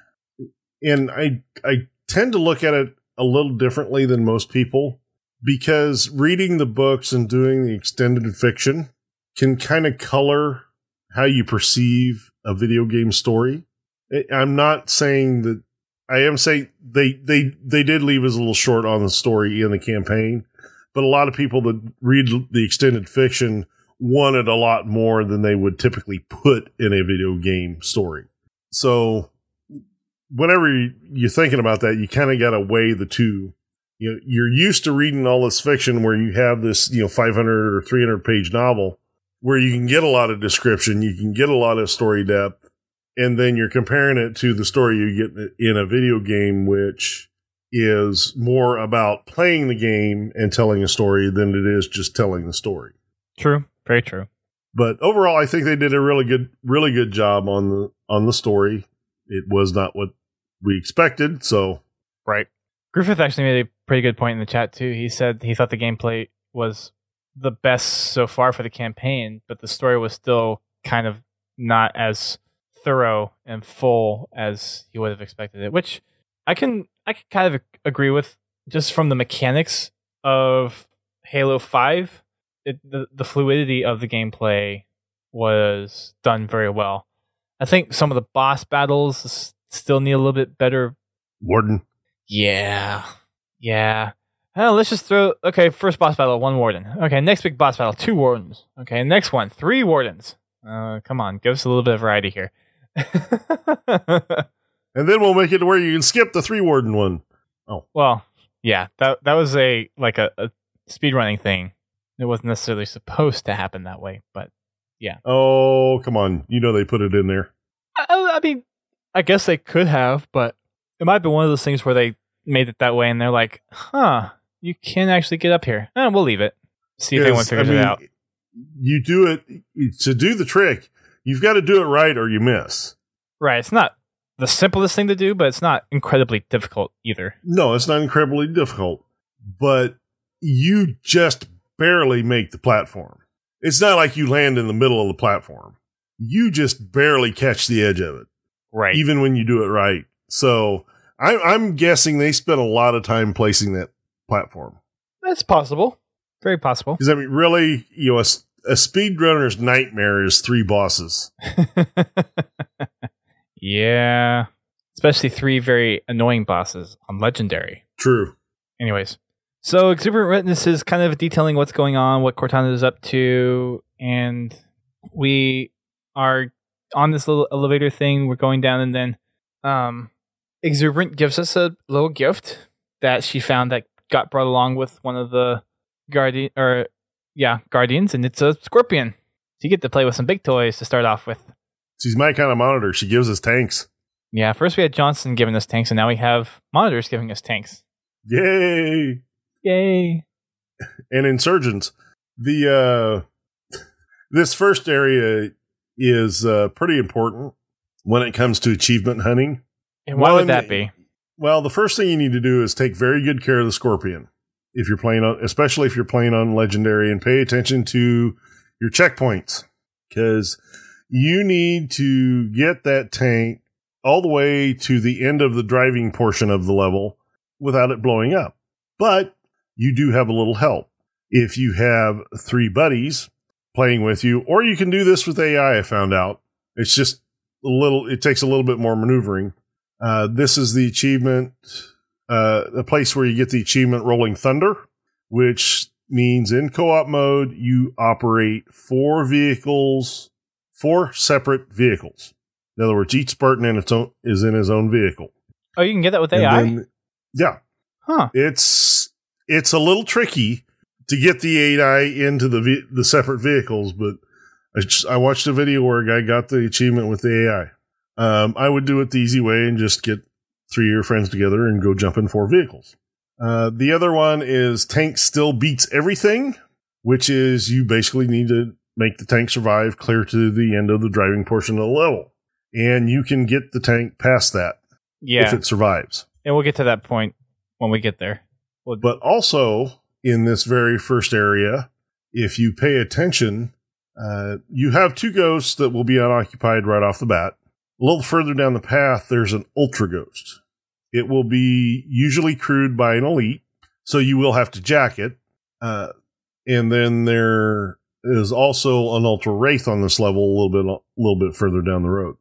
and I I tend to look at it a little differently than most people, because reading the books and doing the extended fiction can kind of color how you perceive a video game story. I'm not saying that I am saying they they they did leave us a little short on the story in the campaign, but a lot of people that read the extended fiction wanted a lot more than they would typically put in a video game story. So whenever you're thinking about that, you kind of got to weigh the two. You know, you're used to reading all this fiction where you have this, you know, five hundred or three hundred page novel where you can get a lot of description, you can get a lot of story depth, and then you're comparing it to the story you get in a video game, which is more about playing the game and telling a story than it is just telling the story. True. Very true. But overall, I think they did a really good, really good job on the on the story. It was not what we expected, so right. Griffith actually made a pretty good point in the chat too. He said he thought the gameplay was the best so far for the campaign, but the story was still kind of not as thorough and full as he would have expected it, which I can I can kind of agree with. Just from the mechanics of Halo five, it, the, the fluidity of the gameplay was done very well. I think some of the boss battles still need a little bit better. Warden. Yeah. Yeah. Oh, let's just throw... Okay, first boss battle, one warden. Okay, next big boss battle, two wardens. Okay, next one, three wardens. Uh, come on, give us a little bit of variety here. And then we'll make it to where you can skip the three warden one. Oh. Well, yeah, that that was a like a, a speedrunning thing. It wasn't necessarily supposed to happen that way, but yeah. Oh, come on. You know they put it in there. I, I mean, I guess they could have, but it might be one of those things where they made it that way and they're like, huh, you can actually get up here. Eh, we'll leave it. See if anyone figures I mean, it out. You do it, to do the trick, you've got to do it right or you miss. Right. It's not the simplest thing to do, but it's not incredibly difficult either. No, it's not incredibly difficult, but you just barely make the platform. It's not like you land in the middle of the platform. You just barely catch the edge of it. Right. Even when you do it right. So I, I'm guessing they spent a lot of time placing that platform. That's possible. Very possible. Because, I mean, really, you know, a, a speedrunner's nightmare is three bosses. Yeah. Especially three very annoying bosses on Legendary. True. Anyways. So, Exuberant Witness is kind of detailing what's going on, what Cortana is up to, and we are on this little elevator thing. We're going down, and then um, Exuberant gives us a little gift that she found that got brought along with one of the guardian, or yeah, guardians, and it's a scorpion. So you get to play with some big toys to start off with. She's my kind of monitor. She gives us tanks. Yeah, first we had Johnson giving us tanks, and now we have monitors giving us tanks. Yay! Yay! And insurgents. The uh, this first area is uh, pretty important when it comes to achievement hunting. And why One, would that be? Well, the first thing you need to do is take very good care of the scorpion. If you're playing on, especially if you're playing on Legendary, and pay attention to your checkpoints, because you need to get that tank all the way to the end of the driving portion of the level without it blowing up. But you do have a little help. If you have three buddies playing with you, or you can do this with A I, I found out. It's just a little, it takes a little bit more maneuvering. Uh, this is the achievement, uh, a place where you get the achievement Rolling Thunder, which means in co-op mode, you operate four vehicles, four separate vehicles. In other words, each Spartan in its own, is in his own vehicle. Oh, you can get that with A I? Then, yeah. Huh. It's, it's a little tricky to get the A I into the ve- the separate vehicles, but I, just, I watched a video where a guy got the achievement with the A I. Um, I would do it the easy way and just get three of your friends together and go jump in four vehicles. Uh, the other one is Tank Still Beats Everything, which is you basically need to make the tank survive clear to the end of the driving portion of the level. And you can get the tank past that yeah. if it survives. And we'll get to that point when we get there. We'll- but also, in this very first area, if you pay attention, uh, you have two ghosts that will be unoccupied right off the bat. A little further down the path, there's an Ultra Ghost. It will be usually crewed by an elite, so you will have to jack it. Uh, and then there is also an Ultra Wraith on this level a little bit, a little bit further down the road.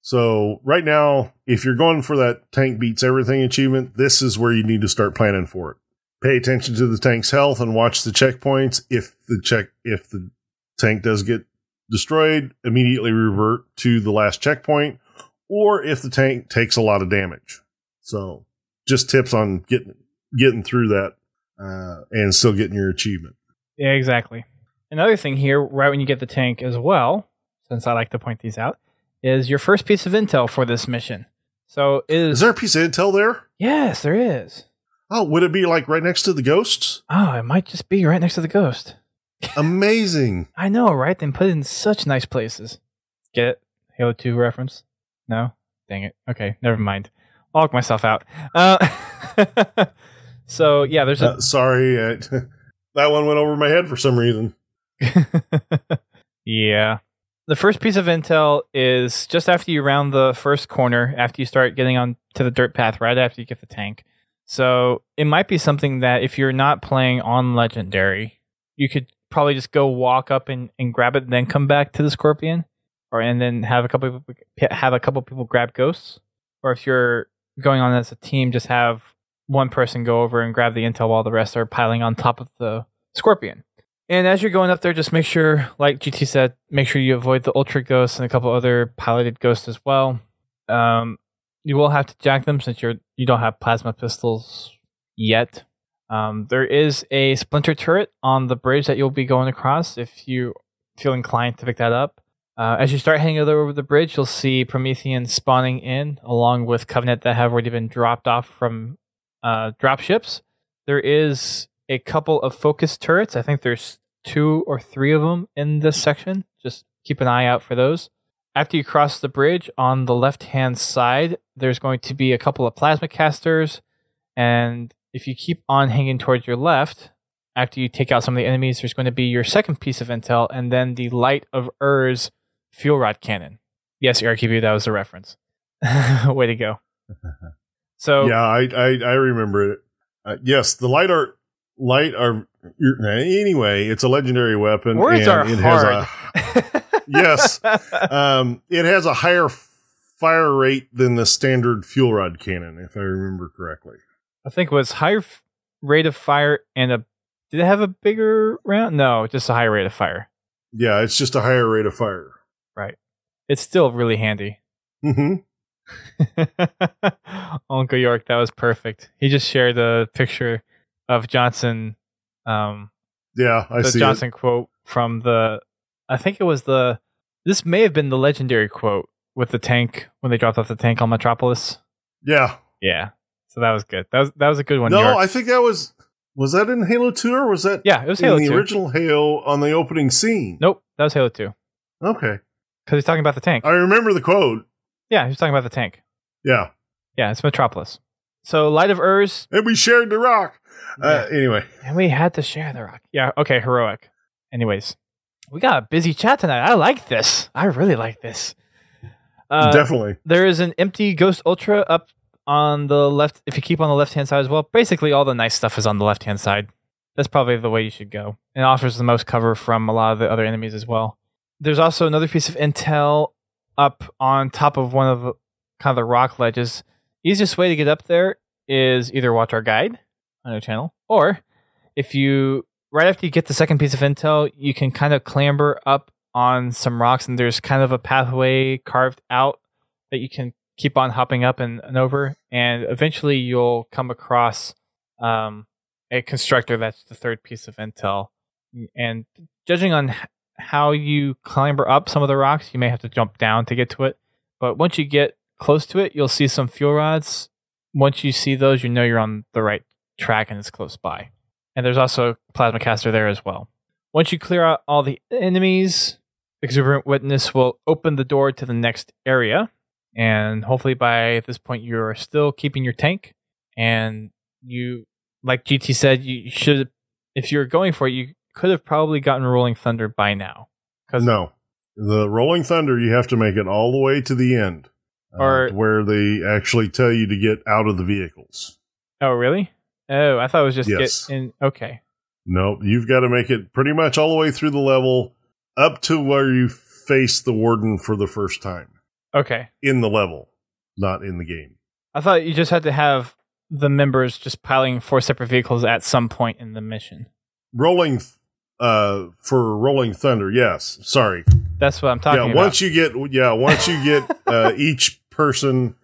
So right now, if you're going for that Tank Beats Everything achievement, this is where you need to start planning for it. Pay attention to the tank's health and watch the checkpoints. If the check, if the tank does get destroyed, immediately revert to the last checkpoint, or if the tank takes a lot of damage. So just tips on getting getting through that uh, and still getting your achievement. Yeah, exactly. Another thing here, right when you get the tank as well, since I like to point these out, is your first piece of intel for this mission. So is, is there a piece of intel there? Yes, there is. Oh, would it be like right next to the ghosts? Oh, it might just be right next to the ghost. Amazing. I know, right? They put it in such nice places. Get it? Halo two reference? No? Dang it. Okay, never mind. I'll look myself out. Uh, So yeah, there's a uh, sorry, uh, that one went over my head for some reason. Yeah. The first piece of intel is just after you round the first corner, after you start getting on to the dirt path, right after you get the tank. So it might be something that if you're not playing on Legendary, you could probably just go walk up and, and grab it and then come back to the Scorpion. Or and then have a couple of, have a couple people grab ghosts. Or if you're going on as a team, just have one person go over and grab the intel while the rest are piling on top of the Scorpion. And as you're going up there, just make sure, like G T said, make sure you avoid the Ultra Ghosts and a couple other piloted ghosts as well. Um, you will have to jack them since you're you don't have plasma pistols yet. Um, there is a splinter turret on the bridge that you'll be going across if you feel inclined to pick that up. Uh, as you start heading over the bridge, you'll see Prometheans spawning in, along with Covenant that have already been dropped off from uh, drop ships. There is a couple of focus turrets. I think there's two or three of them in this section. Just keep an eye out for those. After you cross the bridge, on the left-hand side, there's going to be a couple of plasma casters. And if you keep on hanging towards your left, after you take out some of the enemies, there's going to be your second piece of intel, and then the Light of Ur's fuel rod cannon. Yes, R Q B, that was the reference. Way to go. So yeah, I I, I remember it. Uh, yes, the light art light are anyway. It's a legendary weapon. Words and are it hard. Has a, yes, um, it has a higher fire rate than the standard fuel rod cannon, if I remember correctly. I think it was higher f- rate of fire and a. Did it have a bigger round? No, just a higher rate of fire. Yeah, it's just a higher rate of fire. Right. It's still really handy. Mm-hmm. Uncle York, that was perfect. He just shared a picture of Johnson. Um, yeah, I the see Johnson it. quote from the. I think it was the. This may have been the legendary quote with the tank when they dropped off the tank on Metropolis. Yeah. Yeah. So that was good. That was that was a good one. No, York. I think that was. Was that in Halo two or was that? Yeah, it was in Halo the two. original Halo on the opening scene. Nope, that was Halo two. Okay. Because he's talking about the tank. I remember the quote. Yeah, he's talking about the tank. Yeah. Yeah, it's Metropolis. So Light of Ur's. And we shared the rock. Yeah. Uh, anyway. And we had to share the rock. Yeah, okay, heroic. Anyways, we got a busy chat tonight. I like this. I really like this. Uh, Definitely. There is an empty Ghost Ultra up on the left. If you keep on the left-hand side as well, basically all the nice stuff is on the left-hand side. That's probably the way you should go. It offers the most cover from a lot of the other enemies as well. There's also another piece of intel up on top of one of the, kind of the rock ledges. Easiest way to get up there is either watch our guide on our channel, or if you, right after you get the second piece of intel, you can kind of clamber up on some rocks, and there's kind of a pathway carved out that you can keep on hopping up and, and over, and eventually you'll come across um, a constructor. That's the third piece of intel. And judging on h- how you clamber up some of the rocks, you may have to jump down to get to it. But once you get close to it, you'll see some fuel rods. Once you see those, you know you're on the right track and it's close by. And there's also a plasma caster there as well. Once you clear out all the enemies, Exuberant Witness will open the door to the next area. And hopefully by this point, you're still keeping your tank. And you, like G T said, you should, if you're going for it, you could have probably gotten Rolling Thunder by now. No. The Rolling Thunder, you have to make it all the way to the end. Uh, Or- to where they actually tell you to get out of the vehicles. Oh, really? Oh, I thought it was just Yes. get in. Okay. Nope. You've got to make it pretty much all the way through the level up to where you face the Warden for the first time. Okay. In the level, not in the game. I thought you just had to have the members just piling four separate vehicles at some point in the mission. Rolling uh, for Rolling Thunder, yes. Sorry. That's what I'm talking yeah, about. once you get yeah, once you get uh, each person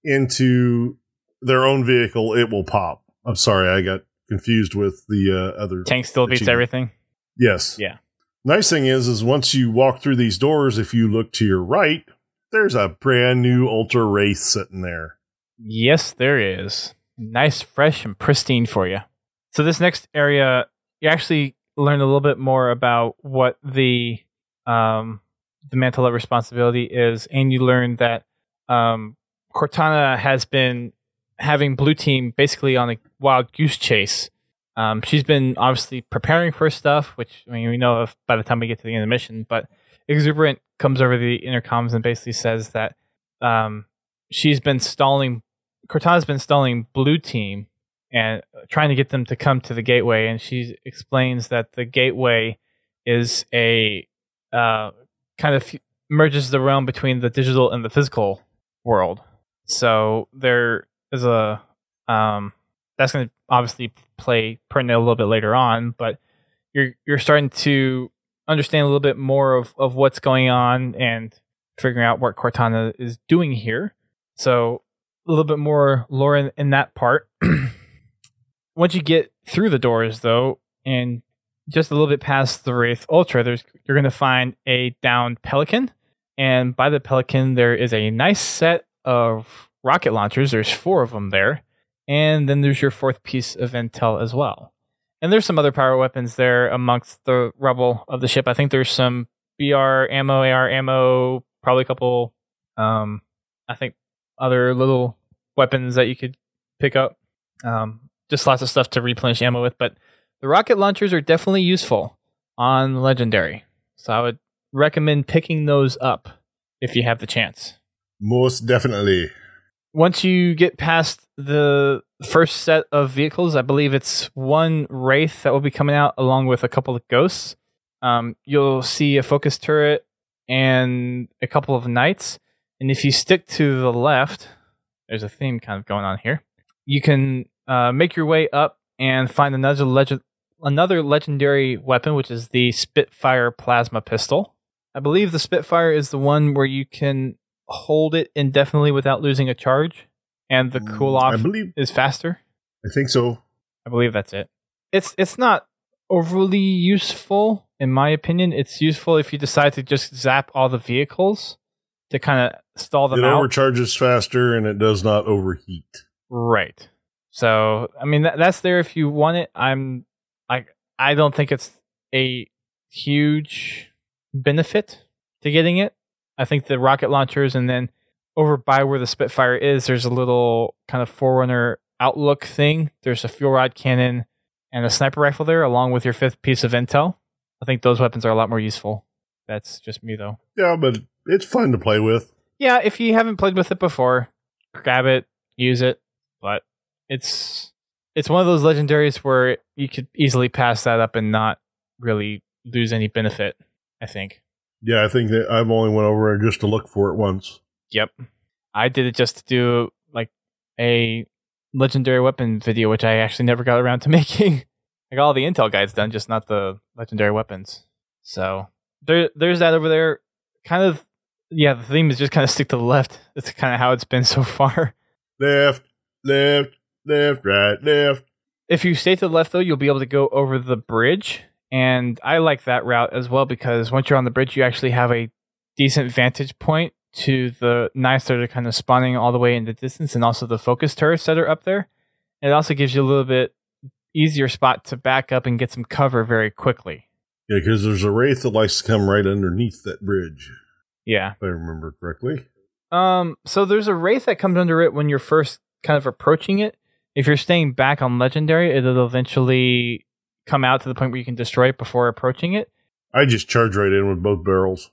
into their own vehicle, it will pop. I'm sorry, I got confused with the uh, other Tank still beats achievement. everything. Yes. Yeah. Nice thing is, is once you walk through these doors, if you look to your right, there's a brand new Ultra Wraith sitting there. Yes, there is. Nice, fresh, and pristine for you. So this next area, you actually learn a little bit more about what the um, the mantle of responsibility is, and you learn that um, Cortana has been having blue team basically on a wild goose chase. Um, she's been obviously preparing for stuff, which I mean we know if by the time we get to the end of the mission. But Exuberant comes over the intercoms and basically says that um, she's been stalling. Cortana's been stalling blue team and trying to get them to come to the gateway, and she explains that the gateway is a uh, kind of merges the realm between the digital and the physical world. So there is a um, that's going to obviously play pertinent a little bit later on, but you're you're starting to understand a little bit more of, of what's going on and figuring out what Cortana is doing here. So a little bit more lore in, in that part. Once you get through the doors, though, and just a little bit past the Wraith Ultra, there's you're going to find a downed Pelican, and by the Pelican there is a nice set of rocket launchers. There's four of them there. And then there's your fourth piece of intel as well. And there's some other power weapons there amongst the rubble of the ship. I think there's some B R ammo, A R ammo, probably a couple, um, I think, other little weapons that you could pick up. Um, just lots of stuff to replenish ammo with. But the rocket launchers are definitely useful on Legendary. So I would recommend picking those up if you have the chance. Most definitely. Once you get past the first set of vehicles, I believe it's one Wraith that will be coming out along with a couple of Ghosts. Um, you'll see a focus turret and a couple of Knights. And if you stick to the left, there's a theme kind of going on here. You can uh, make your way up and find another legend, another legendary weapon, which is the Spitfire Plasma Pistol. I believe the Spitfire is the one where you can hold it indefinitely without losing a charge, and the cool off is faster. I think so. I believe that's it. It's it's not overly useful in my opinion. It's useful if you decide to just zap all the vehicles to kind of stall them it out. It overcharges faster and it does not overheat. Right. So I mean that, that's there if you want it. I'm I I don't think it's a huge benefit to getting it. I think the rocket launchers, and then over by where the Spitfire is, there's a little kind of Forerunner outlook thing. There's a fuel rod cannon and a sniper rifle there, along with your fifth piece of intel. I think those weapons are a lot more useful. That's just me, though. Yeah, but it's fun to play with. Yeah, if you haven't played with it before, grab it, use it. But it's it's one of those legendaries where you could easily pass that up and not really lose any benefit, I think. Yeah, I think that I've only went over there just to look for it once. Yep. I did it just to do like a legendary weapon video, which I actually never got around to making. I got all the intel guides done, just not the legendary weapons. So there, there's that over there. Kind of, yeah, the theme is just kind of stick to the left. That's kind of how it's been so far. Left, left, left, right, left. If you stay to the left, though, you'll be able to go over the bridge. And I like that route as well because once you're on the bridge, you actually have a decent vantage point to the knives that are kind of spawning all the way in the distance, and also the focus turrets that are up there. And it also gives you a little bit easier spot to back up and get some cover very quickly. Yeah, because there's a Wraith that likes to come right underneath that bridge. Yeah. If I remember correctly. Um. So there's a Wraith that comes under it when you're first kind of approaching it. If you're staying back on Legendary, it'll eventually come out to the point where you can destroy it before approaching it. I just charge right in with both barrels.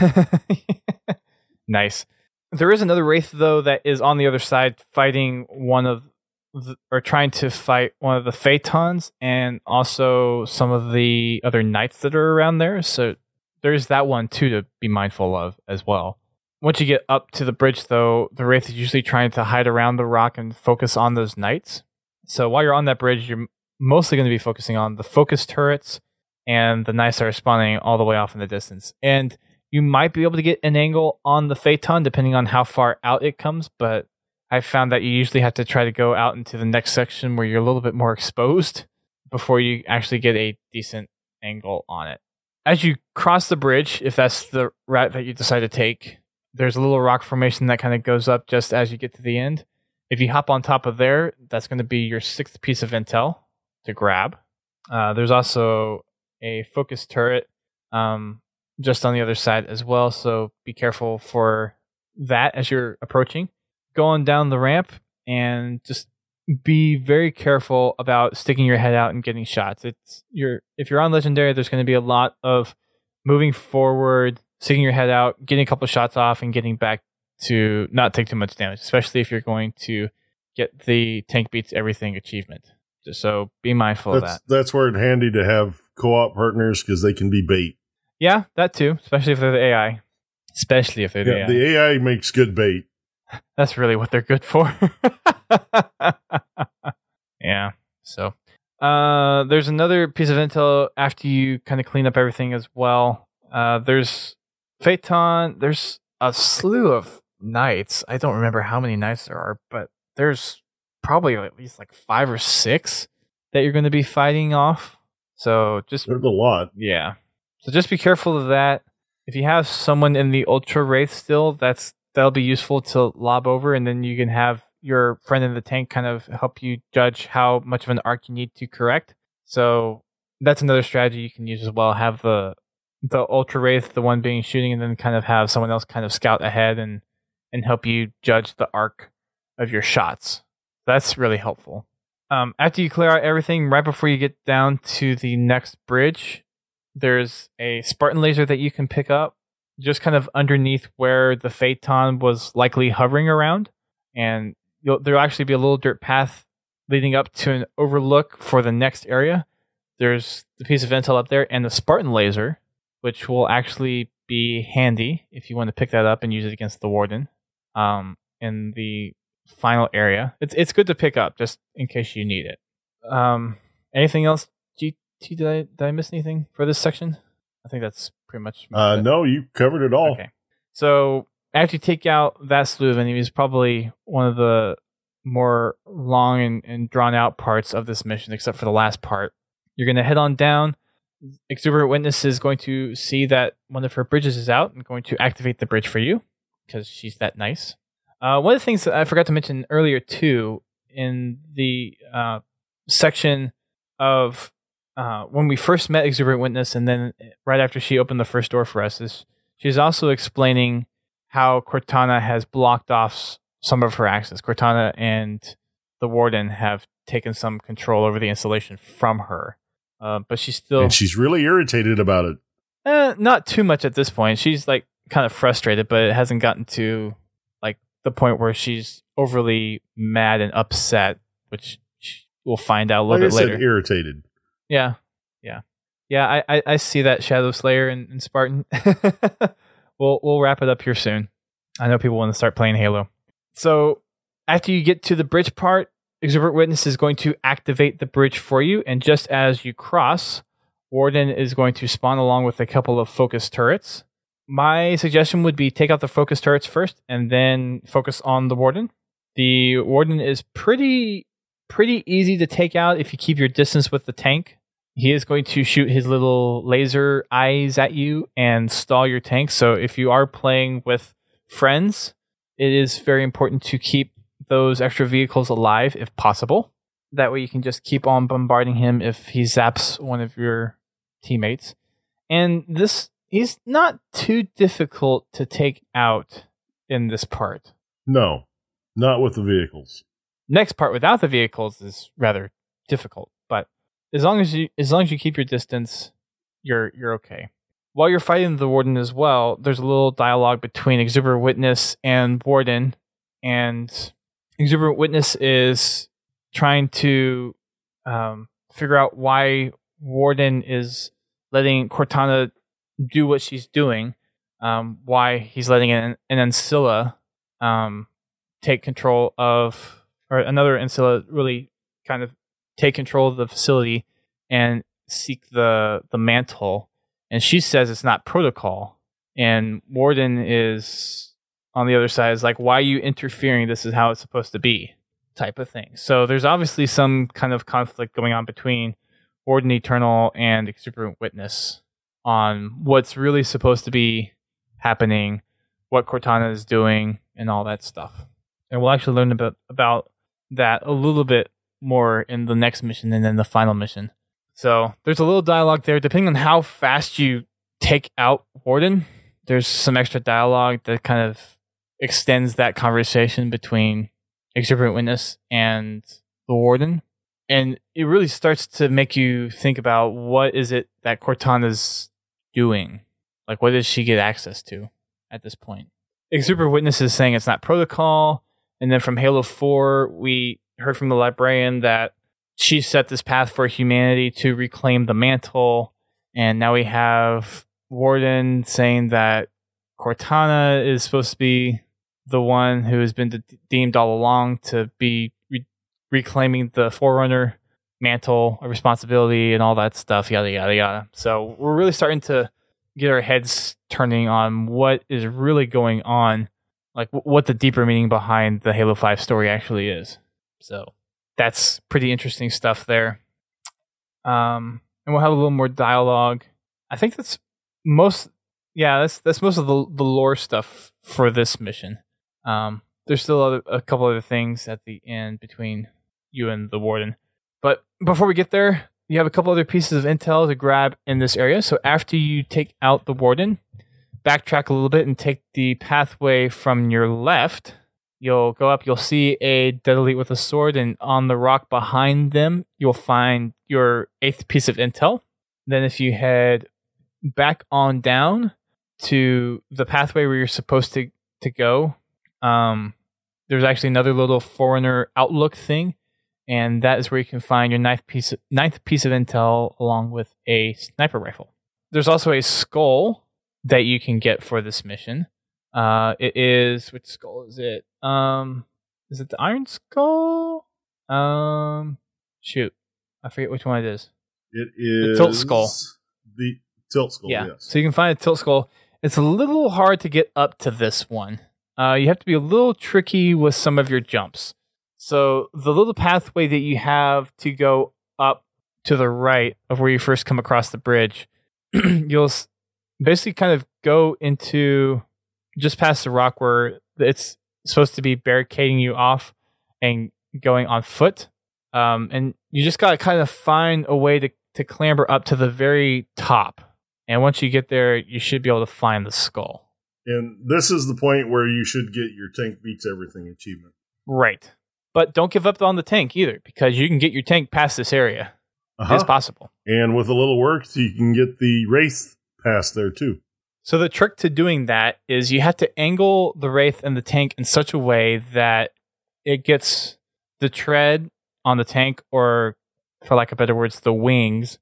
Nice. There is another Wraith, though, that is on the other side fighting one of the, or trying to fight one of the Phaetons and also some of the other Knights that are around there. So there's that one, too, to be mindful of as well. Once you get up to the bridge, though, the Wraith is usually trying to hide around the rock and focus on those Knights. So while you're on that bridge, you're mostly going to be focusing on the focus turrets and the Knights that are spawning all the way off in the distance. And you might be able to get an angle on the Phaeton depending on how far out it comes, but I found that you usually have to try to go out into the next section where you're a little bit more exposed before you actually get a decent angle on it. As you cross the bridge, if that's the route that you decide to take, there's a little rock formation that kind of goes up just as you get to the end. If you hop on top of there, that's going to be your sixth piece of intel to grab. Uh, there's also a focus turret um, just on the other side as well, so be careful for that as you're approaching. Going down the ramp, and just be very careful about sticking your head out and getting shots. It's you're if you're on Legendary, there's going to be a lot of moving forward, sticking your head out, getting a couple of shots off, and getting back to not take too much damage, especially if you're going to get the tank beats everything achievement. Just so be mindful that's, of that. That's where it's handy to have co-op partners because they can be bait. Yeah, that too, especially if they're the A I. Especially if they're Yeah, the A I. the A I makes good bait. That's really what they're good for. Yeah. So, uh, there's another piece of intel after you kind of clean up everything as well. Uh, there's Phaeton. There's a slew of knights. I don't remember how many knights there are, but there's probably at least like five or six that you're going to be fighting off. So just there's a lot. Yeah. So just be careful of that. If you have someone in the Ultra Wraith still, that's that'll be useful to lob over, and then you can have your friend in the tank kind of help you judge how much of an arc you need to correct. So that's another strategy you can use as well. Have the the Ultra Wraith, the one being shooting, and then kind of have someone else kind of scout ahead and and help you judge the arc of your shots. That's really helpful. Um, after you clear out everything, right before you get down to the next bridge, there's a Spartan laser that you can pick up just kind of underneath where the Phaeton was likely hovering around. And you'll, there'll actually be a little dirt path leading up to an overlook for the next area. There's the piece of intel up there and the Spartan laser, which will actually be handy if you want to pick that up and use it against the Warden um, in the final area. It's it's good to pick up just in case you need it. Um, anything else, G T? Did I did I miss anything for this section? I think that's pretty much. Uh, it. No, you covered it all. Okay, so after you take out that slew of enemies, probably one of the more long and, and drawn out parts of this mission, except for the last part. You're going to head on down. Exuberant Witness is going to see that one of her bridges is out and going to activate the bridge for you because she's that nice. Uh, one of the things that I forgot to mention earlier, too, in the uh, section of uh, when we first met Exuberant Witness, and then right after she opened the first door for us, is she's also explaining how Cortana has blocked off some of her access. Cortana and the Warden have taken some control over the installation from her, uh, but she's still... And she's really irritated about it. Eh, not too much at this point. She's like kind of frustrated, but it hasn't gotten to like the point where she's overly mad and upset, which we'll find out a little like bit I later. Said irritated. Yeah, yeah, yeah. I, I, I see that, Shadow Slayer and, and Spartan. we'll we'll wrap it up here soon. I know people want to start playing Halo. So after you get to the bridge part, Exuberant Witness is going to activate the bridge for you, and just as you cross, Warden is going to spawn along with a couple of focus turrets. My suggestion would be take out the focus turrets first and then focus on the Warden. The Warden is pretty pretty easy to take out if you keep your distance with the tank. He is going to shoot his little laser eyes at you and stall your tank. So if you are playing with friends, it is very important to keep those extra vehicles alive if possible. That way you can just keep on bombarding him if he zaps one of your teammates. And this he's not too difficult to take out in this part. No, not with the vehicles. Next part without the vehicles is rather difficult, but as long as you as long as you keep your distance, you're you're okay. While you're fighting the Warden as well, there's a little dialogue between Exuberant Witness and Warden, and Exuberant Witness is trying to um, figure out why Warden is letting Cortana do what she's doing, um, why he's letting an, an Ancilla um, take control of, or another Ancilla really kind of take control of the facility and seek the the mantle. And she says it's not protocol. And Warden is on the other side is like, why are you interfering? This is how it's supposed to be, type of thing. So there's obviously some kind of conflict going on between Warden Eternal and Exuberant Witness on what's really supposed to be happening, what Cortana is doing, and all that stuff. And we'll actually learn about, about that a little bit more in the next mission and then the final mission. So there's a little dialogue there. Depending on how fast you take out Warden, there's some extra dialogue that kind of extends that conversation between Exuberant Witness and the Warden. And it really starts to make you think about what is it that Cortana's doing? Like, what does she get access to at this point? Exuberant Witness is saying it's not protocol. And then from Halo four, we heard from the librarian that she set this path for humanity to reclaim the mantle. And now we have Warden saying that Cortana is supposed to be the one who has been de- deemed all along to be re- reclaiming the Forerunner mantle, a responsibility, and all that stuff, yada, yada, yada. So we're really starting to get our heads turning on what is really going on, like w- what the deeper meaning behind the Halo five story actually is. So that's pretty interesting stuff there. Um, and we'll have a little more dialogue. I think that's most, yeah, that's that's most of the the lore stuff for this mission. Um, there's still other, a couple other things at the end between you and the Warden. But before we get there, you have a couple other pieces of intel to grab in this area. So after you take out the Warden, backtrack a little bit and take the pathway from your left. You'll go up, you'll see a Dead Elite with a sword, and on the rock behind them, you'll find your eighth piece of intel. Then if you head back on down to the pathway where you're supposed to, to go, um, there's actually another little Forerunner outlook thing, and that is where you can find your ninth piece of, ninth piece of intel along with a sniper rifle. There's also a skull that you can get for this mission. Uh, it is, which skull is it? Um, is it the Iron Skull? Um, shoot, I forget which one it is. It is the Tilt Skull. The Tilt Skull. Yeah. Yes. So you can find a Tilt Skull. It's a little hard to get up to this one. Uh, you have to be a little tricky with some of your jumps. So the little pathway that you have to go up to the right of where you first come across the bridge, you'll s- basically kind of go into just past the rock where it's supposed to be barricading you off and going on foot. Um, and you just got to kind of find a way to, to clamber up to the very top. And once you get there, you should be able to find the skull. And this is the point where you should get your tank beats everything achievement. Right. But don't give up on the tank either, because you can get your tank past this area. Uh-huh. It's possible. And with a little work, you can get the Wraith past there too. So the trick to doing that is you have to angle the Wraith and the tank in such a way that it gets the tread on the tank, or for lack of better words, the wings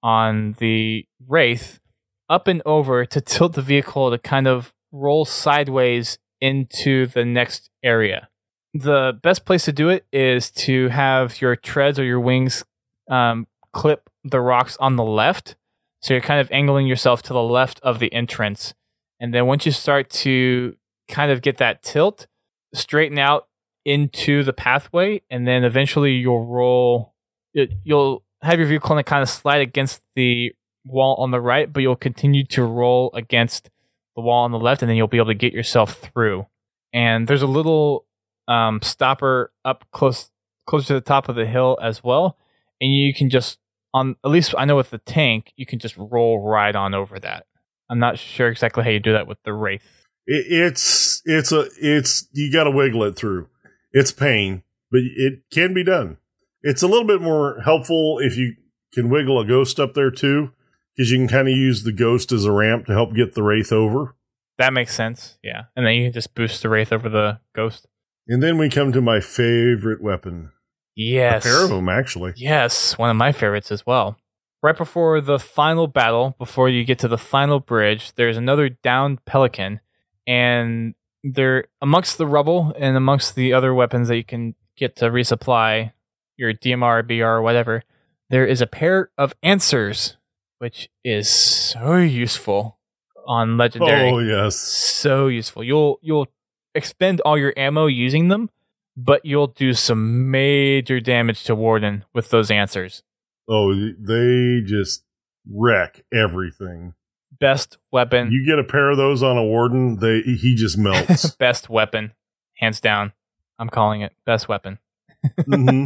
on the Wraith up and over to tilt the vehicle to kind of roll sideways into the next area. The best place to do it is to have your treads or your wings um, clip the rocks on the left. So you're kind of angling yourself to the left of the entrance. And then once you start to kind of get that tilt, straighten out into the pathway, and then eventually you'll roll, it, you'll have your vehicle kind of slide against the wall on the right, but you'll continue to roll against the wall on the left, and then you'll be able to get yourself through. And there's a little um, stopper up close, closer to the top of the hill as well. And you can just, on at least I know with the tank, you can just roll right on over that. I'm not sure exactly how you do that with the Wraith. It, it's it's a it's you got to wiggle it through. It's pain, but it can be done. It's a little bit more helpful if you can wiggle a ghost up there too, because you can kind of use the ghost as a ramp to help get the Wraith over. That makes sense, yeah. And then you can just boost the Wraith over the ghost. And then we come to my favorite weapon. Yes. A pair of them, actually. Yes, one of my favorites as well. Right before the final battle, before you get to the final bridge, there's another downed Pelican, and they're amongst the rubble and amongst the other weapons that you can get to resupply your D M R, B R, or whatever. There is a pair of answers, which is so useful on Legendary. Oh, yes. So useful. You'll you'll expend all your ammo using them, but you'll do some major damage to Warden with those answers. Oh, they just wreck everything. Best weapon. You get a pair of those on a Warden, they he just melts. Best weapon. Hands down. I'm calling it. Best weapon. Mm-hmm.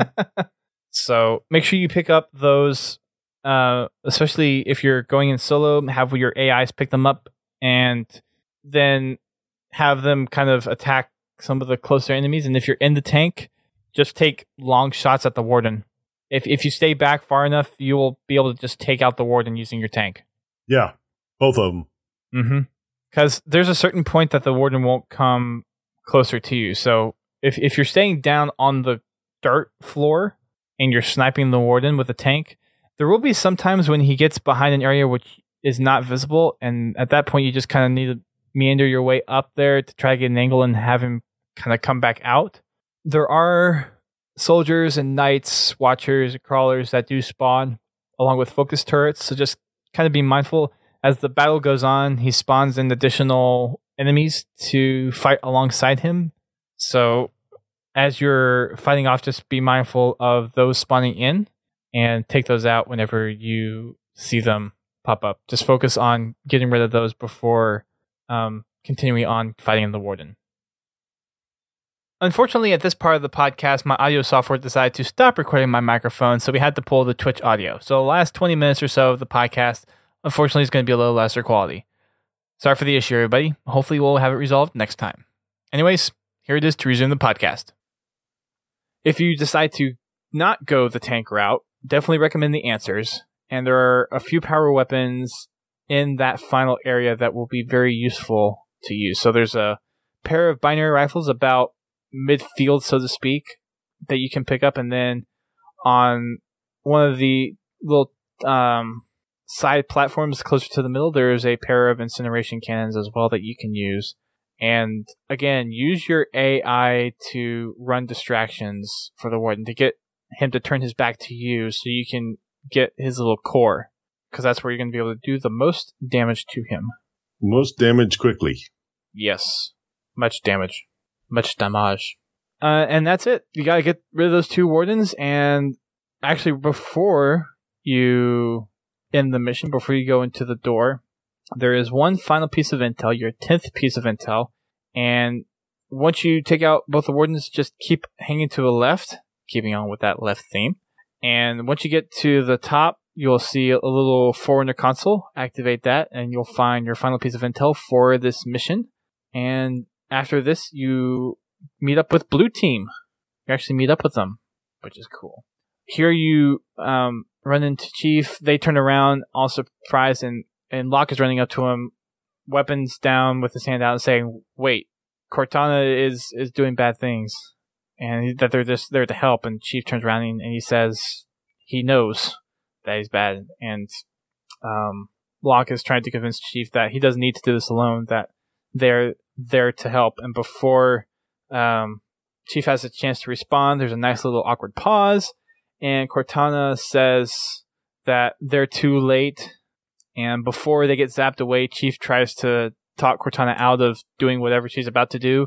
So make sure you pick up those, uh, especially if you're going in solo, have your A Is pick them up, and then have them kind of attack some of the closer enemies. And if you're in the tank, just take long shots at the Warden. If if you stay back far enough, you will be able to just take out the Warden using your tank. Yeah, both of them. Mm-hmm. Because there's a certain point that the Warden won't come closer to you. So if if you're staying down on the dirt floor and you're sniping the Warden with a tank, there will be some times when he gets behind an area which is not visible, and at that point you just kind of need to meander your way up there to try to get an angle and have him kind of come back out. There are soldiers and knights, watchers, crawlers that do spawn along with focus turrets, so just kind of be mindful. As the battle goes on, he spawns in additional enemies to fight alongside him. So as you're fighting off, just be mindful of those spawning in and take those out whenever you see them pop up. Just focus on getting rid of those before um, continuing on fighting the Warden. Unfortunately, at this part of the podcast, my audio software decided to stop recording my microphone, so we had to pull the Twitch audio. So the last twenty minutes or so of the podcast, unfortunately, is going to be a little lesser quality. Sorry for the issue, everybody. Hopefully, we'll have it resolved next time. Anyways, here it is to resume the podcast. If you decide to not go the tank route, definitely recommend the Answers. And there are a few power weapons in that final area that will be very useful to use. So there's a pair of binary rifles about midfield, so to speak, that you can pick up. And then on one of the little um, side platforms closer to the middle, there's a pair of incineration cannons as well that you can use. And again, use your A I to run distractions for the Warden to get him to turn his back to you so you can get his little core, because that's where you're going to be able to do the most damage to him. Most damage quickly. Yes. Much damage. Much damage. Uh, and that's it. You got to get rid of those two Wardens, and actually before you end the mission, before you go into the door, there is one final piece of intel, your tenth piece of intel, and once you take out both the Wardens, just keep hanging to the left, keeping on with that left theme. And once you get to the top, you'll see a little Forerunner console. Activate that, and you'll find your final piece of intel for this mission. And after this, you meet up with Blue Team. You actually meet up with them, which is cool. Here you um, run into Chief. They turn around, all surprised, and, and Locke is running up to him, weapons down with his hand out, and saying, "Wait, Cortana is, is doing bad things." And that they're just there to help. And Chief turns around and, and he says he knows that he's bad. And um, Locke is trying to convince Chief that he doesn't need to do this alone, that they're there to help. And before um, Chief has a chance to respond, there's a nice little awkward pause. And Cortana says that they're too late. And before they get zapped away, Chief tries to talk Cortana out of doing whatever she's about to do.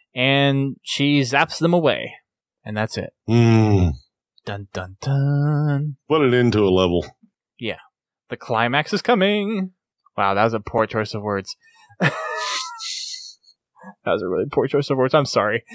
And she zaps them away. And that's it. Mm. Dun, dun, dun. Put it into a level. Yeah. The climax is coming. Wow, that was a poor choice of words. That was a really poor choice of words. I'm sorry.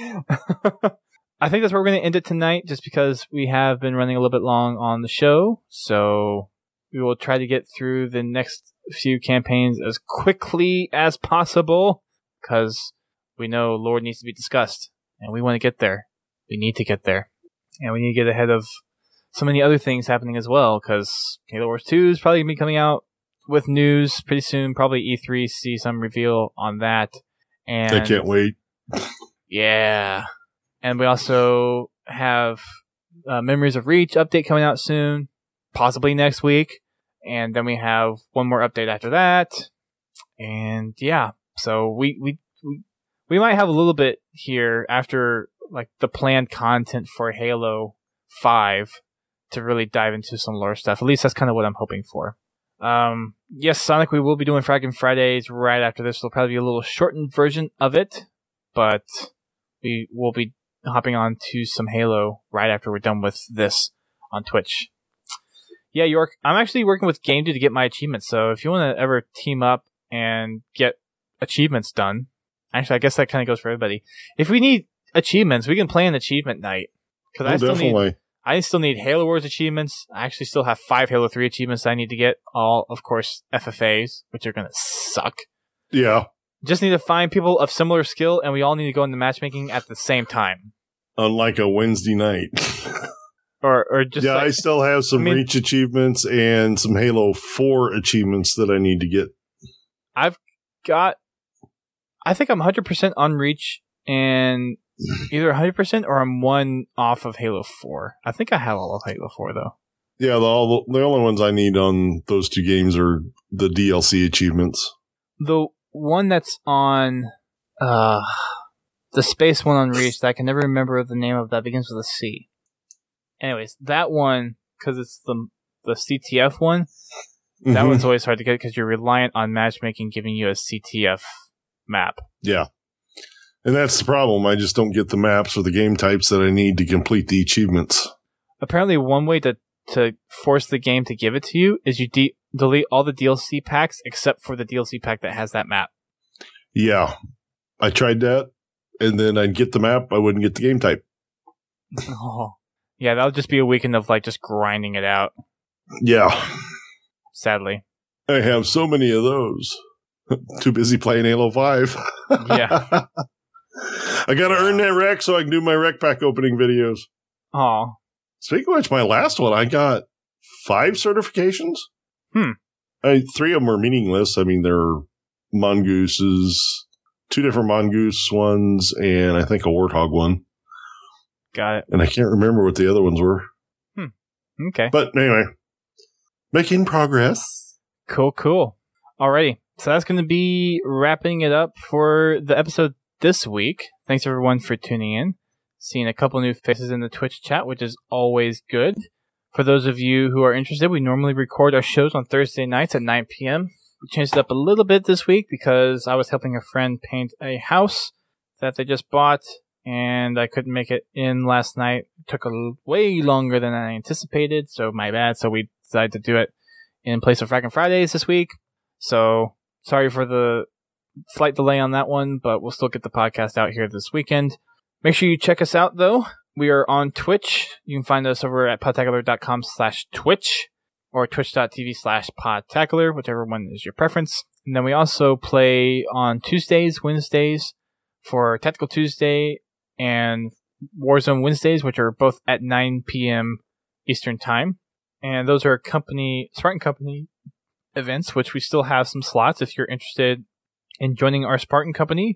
I think that's where we're going to end it tonight, just because we have been running a little bit long on the show. So we will try to get through the next few campaigns as quickly as possible, because we know Lord needs to be discussed, and we want to get there. We need to get there. And we need to get ahead of so many other things happening as well, because Halo Wars two is probably going to be coming out with news pretty soon. Probably E three, see some reveal on that. And I can't wait. Yeah. And we also have uh, Memories of Reach update coming out soon, possibly next week. And then we have one more update after that. And yeah, so we, we, we We might have a little bit here after like the planned content for Halo five to really dive into some lore stuff. At least that's kind of what I'm hoping for. Um, yes, Sonic, we will be doing Fragging Fridays right after this. It'll probably be a little shortened version of it, but we will be hopping on to some Halo right after we're done with this on Twitch. Yeah, York, I'm actually working with GameDude to get my achievements, so if you want to ever team up and get achievements done, actually, I guess that kind of goes for everybody. If we need achievements, we can play an achievement night. Because oh, I still definitely. need, I still need Halo Wars achievements. I actually still have five Halo three achievements I need to get. All, of course, F F As, which are gonna suck. Yeah. Just need to find people of similar skill, and we all need to go into matchmaking at the same time. on like a Wednesday night. or or just yeah, like, I still have some I mean, Reach achievements and some Halo four achievements that I need to get. I've got, I think I'm one hundred percent on Reach and either one hundred percent or I'm one off of Halo four. I think I have all of Halo four though. Yeah, the, all the, the only ones I need on those two games are the D L C achievements. The one that's on uh, the space one on Reach that I can never remember the name of, that begins with a C. Anyways, that one, because it's the the C T F one, that mm-hmm. one's always hard to get because you're reliant on matchmaking giving you a C T F map. Yeah. And that's the problem. I just don't get the maps or the game types that I need to complete the achievements. Apparently, one way to to force the game to give it to you is you de- delete all the D L C packs except for the D L C pack that has that map. Yeah. I tried that, and then I'd get the map, I wouldn't get the game type. Oh. Yeah, that'll just be a weekend of like just grinding it out. Yeah. Sadly. I have so many of those. Too busy playing Halo five. Yeah. I gotta earn that rec so I can do my rec pack opening videos. Oh. Speaking of which, my last one, I got five certifications. Hmm. I, three of them are meaningless. I mean, they're mongooses, two different mongoose ones, and I think a warthog one. Got it. And I can't remember what the other ones were. Hmm. Okay. But anyway, making progress. Cool, cool. Alrighty. So that's going to be wrapping it up for the episode this week. Thanks everyone for tuning in. Seeing a couple new faces in the Twitch chat, which is always good. For those of you who are interested, we normally record our shows on Thursday nights at nine p.m. We changed it up a little bit this week because I was helping a friend paint a house that they just bought, and I couldn't make it in last night. It took a l- way longer than I anticipated, so my bad. So we decided to do it in place of Frackin' Fridays this week. So sorry for the slight delay on that one, but we'll still get the podcast out here this weekend. Make sure you check us out, though. We are on Twitch. You can find us over at podtacular.com slash Twitch or twitch.tv slash podtacular, whichever one is your preference. And then we also play on Tuesdays, Wednesdays for Tactical Tuesday and Warzone Wednesdays, which are both at nine p.m. Eastern Time. And those are company Spartan Company events, which we still have some slots if you're interested in joining our Spartan Company.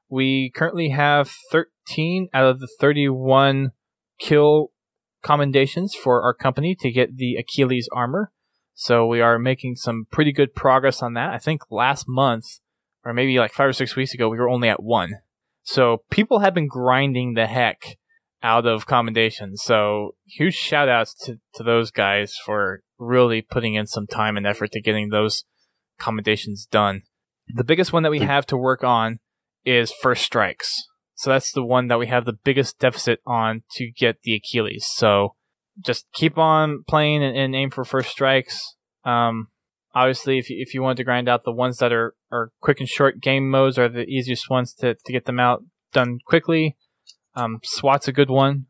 We currently have thirteen out of the thirty-one kill commendations for our company to get the Achilles armor. So we are making some pretty good progress on that. I think last month, or maybe like five or six weeks ago, we were only at one. So people have been grinding the heck out of commendations. So huge shout outs to, to those guys for really putting in some time and effort to getting those commendations done. The biggest one that we have to work on is First Strikes. So that's the one that we have the biggest deficit on to get the Achilles. So just keep on playing and, and aim for First Strikes. Um, obviously, if you, if you want to grind out the ones that are, are quick and short game modes are the easiest ones to, to get them out done quickly. Um, SWAT's a good one,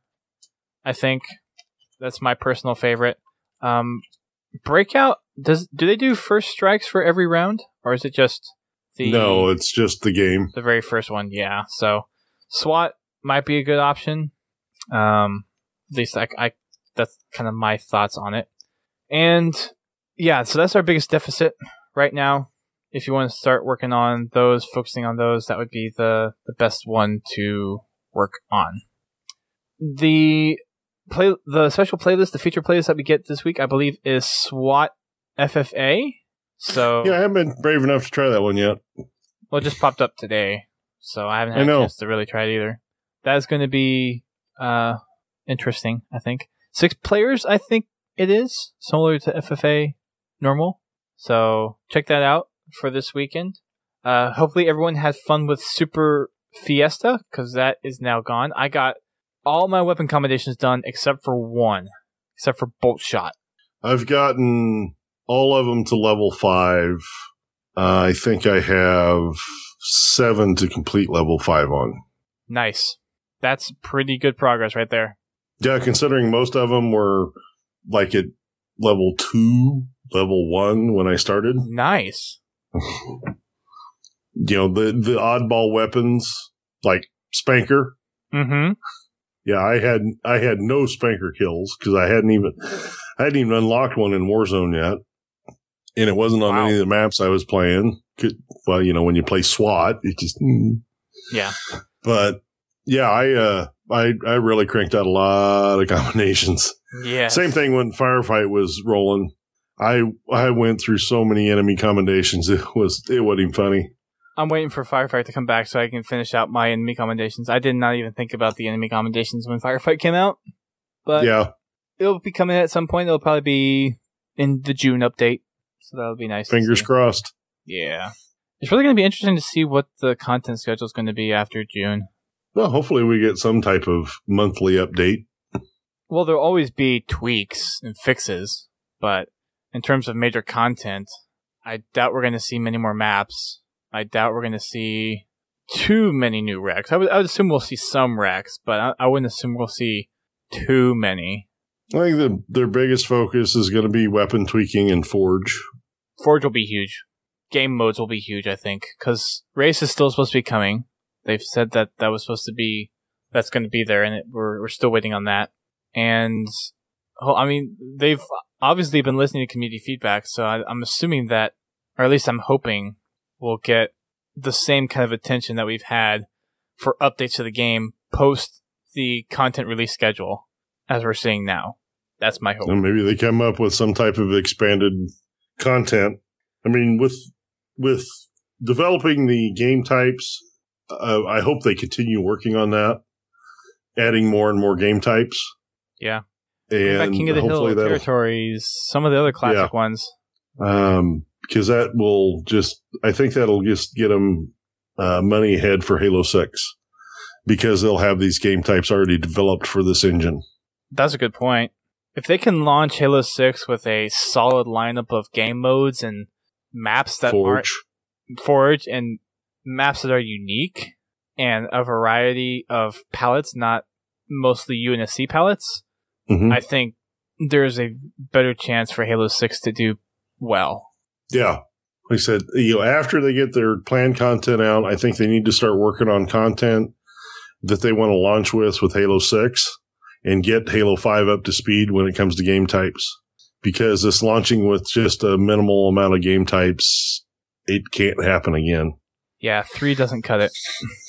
I think. That's my personal favorite. Um, Breakout, does do they do First Strikes for every round? Or is it just the... No, it's just the game. The very first one, yeah. So SWAT might be a good option. Um, at least I, I that's kind of my thoughts on it. And yeah, so that's our biggest deficit right now. If you want to start working on those, focusing on those, that would be the, the best one to work on. The play, the special playlist, the feature playlist that we get this week, I believe, is SWAT F F A. So yeah, I haven't been brave enough to try that one yet. Well, it just popped up today, so I haven't had I a chance to really try it either. That is going to be uh, interesting, I think. Six players, I think it is, similar to F F A normal. So check that out for this weekend. Uh, hopefully everyone had fun with Super Fiesta, because that is now gone. I got all my weapon combinations done except for one, except for Bolt Shot. I've gotten all of them to level five. Uh, I think I have seven to complete level five on. Nice. That's pretty good progress right there. Yeah, considering most of them were like at level two, level one when I started. Nice. You know, the, the oddball weapons, like Spanker. Mm-hmm. Yeah, I had I had no spanker kills because I hadn't even I hadn't even unlocked one in Warzone yet, and it wasn't on wow. any of the maps I was playing. Well, you know, when you play SWAT, it just mm. yeah. But yeah, I uh, I I really cranked out a lot of combinations. Yeah. Same thing when Firefight was rolling. I I went through so many enemy commendations. It was it wasn't even funny. I'm waiting for Firefight to come back so I can finish out my enemy commendations. I did not even think about the enemy commendations when Firefight came out, but yeah, it'll be coming at some point. It'll probably be in the June update, so that'll be nice. Fingers crossed. Yeah, it's really going to be interesting to see what the content schedule is going to be after June. Well, hopefully we get some type of monthly update. Well, there'll always be tweaks and fixes, but in terms of major content, I doubt we're going to see many more maps. I doubt we're going to see too many new racks. I would, I would assume we'll see some racks, but I, I wouldn't assume we'll see too many. I think the, their biggest focus is going to be weapon tweaking and Forge. Forge will be huge. Game modes will be huge, I think, because Race is still supposed to be coming. They've said that that was supposed to be, that's going to be there, and it, we're we're still waiting on that. And, I mean, they've obviously been listening to community feedback, so I, I'm assuming that, or at least I'm hoping, we'll get the same kind of attention that we've had for updates to the game post the content release schedule as we're seeing now. That's my hope. And maybe they come up with some type of expanded content. I mean, with with developing the game types, uh, I hope they continue working on that, adding more and more game types. Yeah. And King of the Hill territories, some of the other classic yeah. ones. Um, because that will just, I think that'll just get them uh, money ahead for Halo six, because they'll have these game types already developed for this engine. That's a good point. If they can launch Halo six with a solid lineup of game modes and maps that Forge. aren't Forge and maps that are unique and a variety of palettes, not mostly U N S C palettes, mm-hmm. I think there's a better chance for Halo six to do well. Yeah. Like I said, you know, after they get their planned content out, I think they need to start working on content that they want to launch with with Halo six and get Halo five up to speed when it comes to game types. Because this launching with just a minimal amount of game types, it can't happen again. Yeah, three doesn't cut it.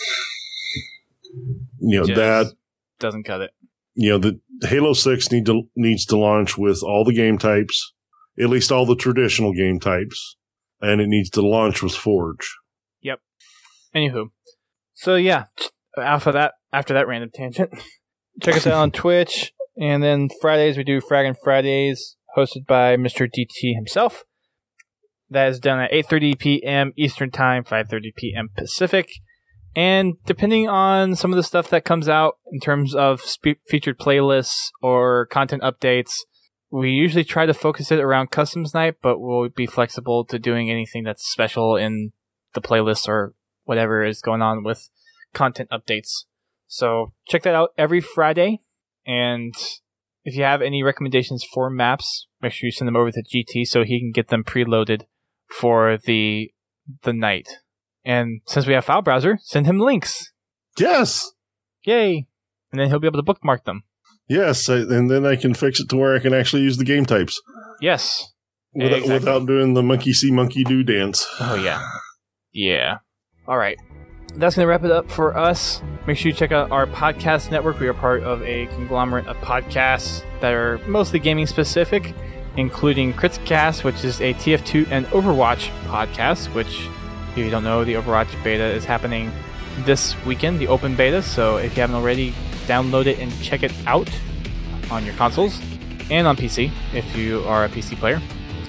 You know, just that doesn't cut it. You know, the Halo six need to, needs to launch with all the game types, at least all the traditional game types, and it needs to launch with Forge. Yep. Anywho, so yeah, after that, after that random tangent, check us out on Twitch, and then Fridays we do Fraggin' Fridays, hosted by Mister D T himself. That is done at eight thirty p.m. Eastern Time, five thirty p.m. Pacific. And depending on some of the stuff that comes out in terms of spe- featured playlists or content updates, we usually try to focus it around Customs Night, but we'll be flexible to doing anything that's special in the playlist or whatever is going on with content updates. So check that out every Friday. And if you have any recommendations for maps, make sure you send them over to G T so he can get them preloaded for the the night. And since we have File Browser, send him links. Yes. Yay. And then he'll be able to bookmark them. Yes, I, and then I can fix it to where I can actually use the game types. Yes. Without, exactly. without doing the monkey see, monkey do dance. Oh, yeah. Yeah. All right. That's going to wrap it up for us. Make sure you check out our podcast network. We are part of a conglomerate of podcasts that are mostly gaming specific, including Critscast, which is a T F two and Overwatch podcast, which, if you don't know, the Overwatch beta is happening this weekend, the open beta. So if you haven't already, download it and check it out on your consoles and on P C if you are a P C player.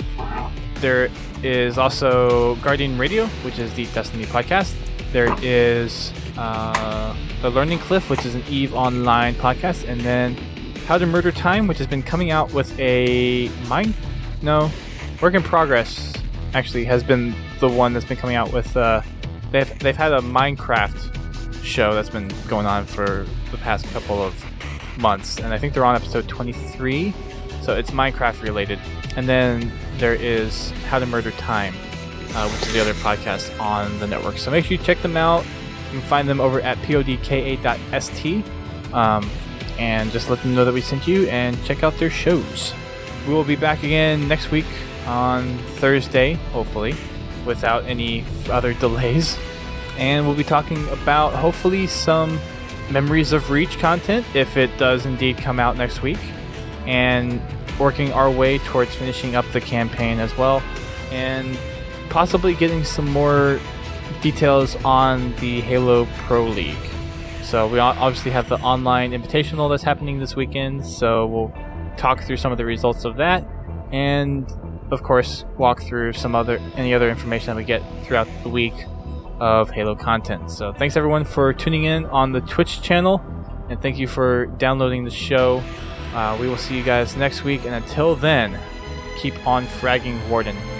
There is also Guardian Radio, which is the Destiny podcast. There is uh, The Learning Cliff, which is an EVE Online podcast. And then How to Murder Time, which has been coming out with a mine? No, Work in Progress, actually, has been the one that's been coming out with... Uh, they've, they've had a Minecraft show that's been going on for the past couple of months. And I think they're on episode twenty-three. So it's Minecraft related. And then there is How to Murder Time, uh, which is the other podcast on the network. So make sure you check them out. You can find them over at podka dot s t. Um, and just let them know that we sent you and check out their shows. We will be back again next week on Thursday, hopefully, without any other delays. And we'll be talking about, hopefully, some Memories of Reach content, if it does indeed come out next week. And working our way towards finishing up the campaign as well. And possibly getting some more details on the Halo Pro League. So we obviously have the online invitational that's happening this weekend, so we'll talk through some of the results of that, and of course walk through some other any other information that we get throughout the week of Halo content. So thanks everyone for tuning in on the Twitch channel, and thank you for downloading the show. Uh, we will see you guys next week, and until then, keep on fragging, Warden.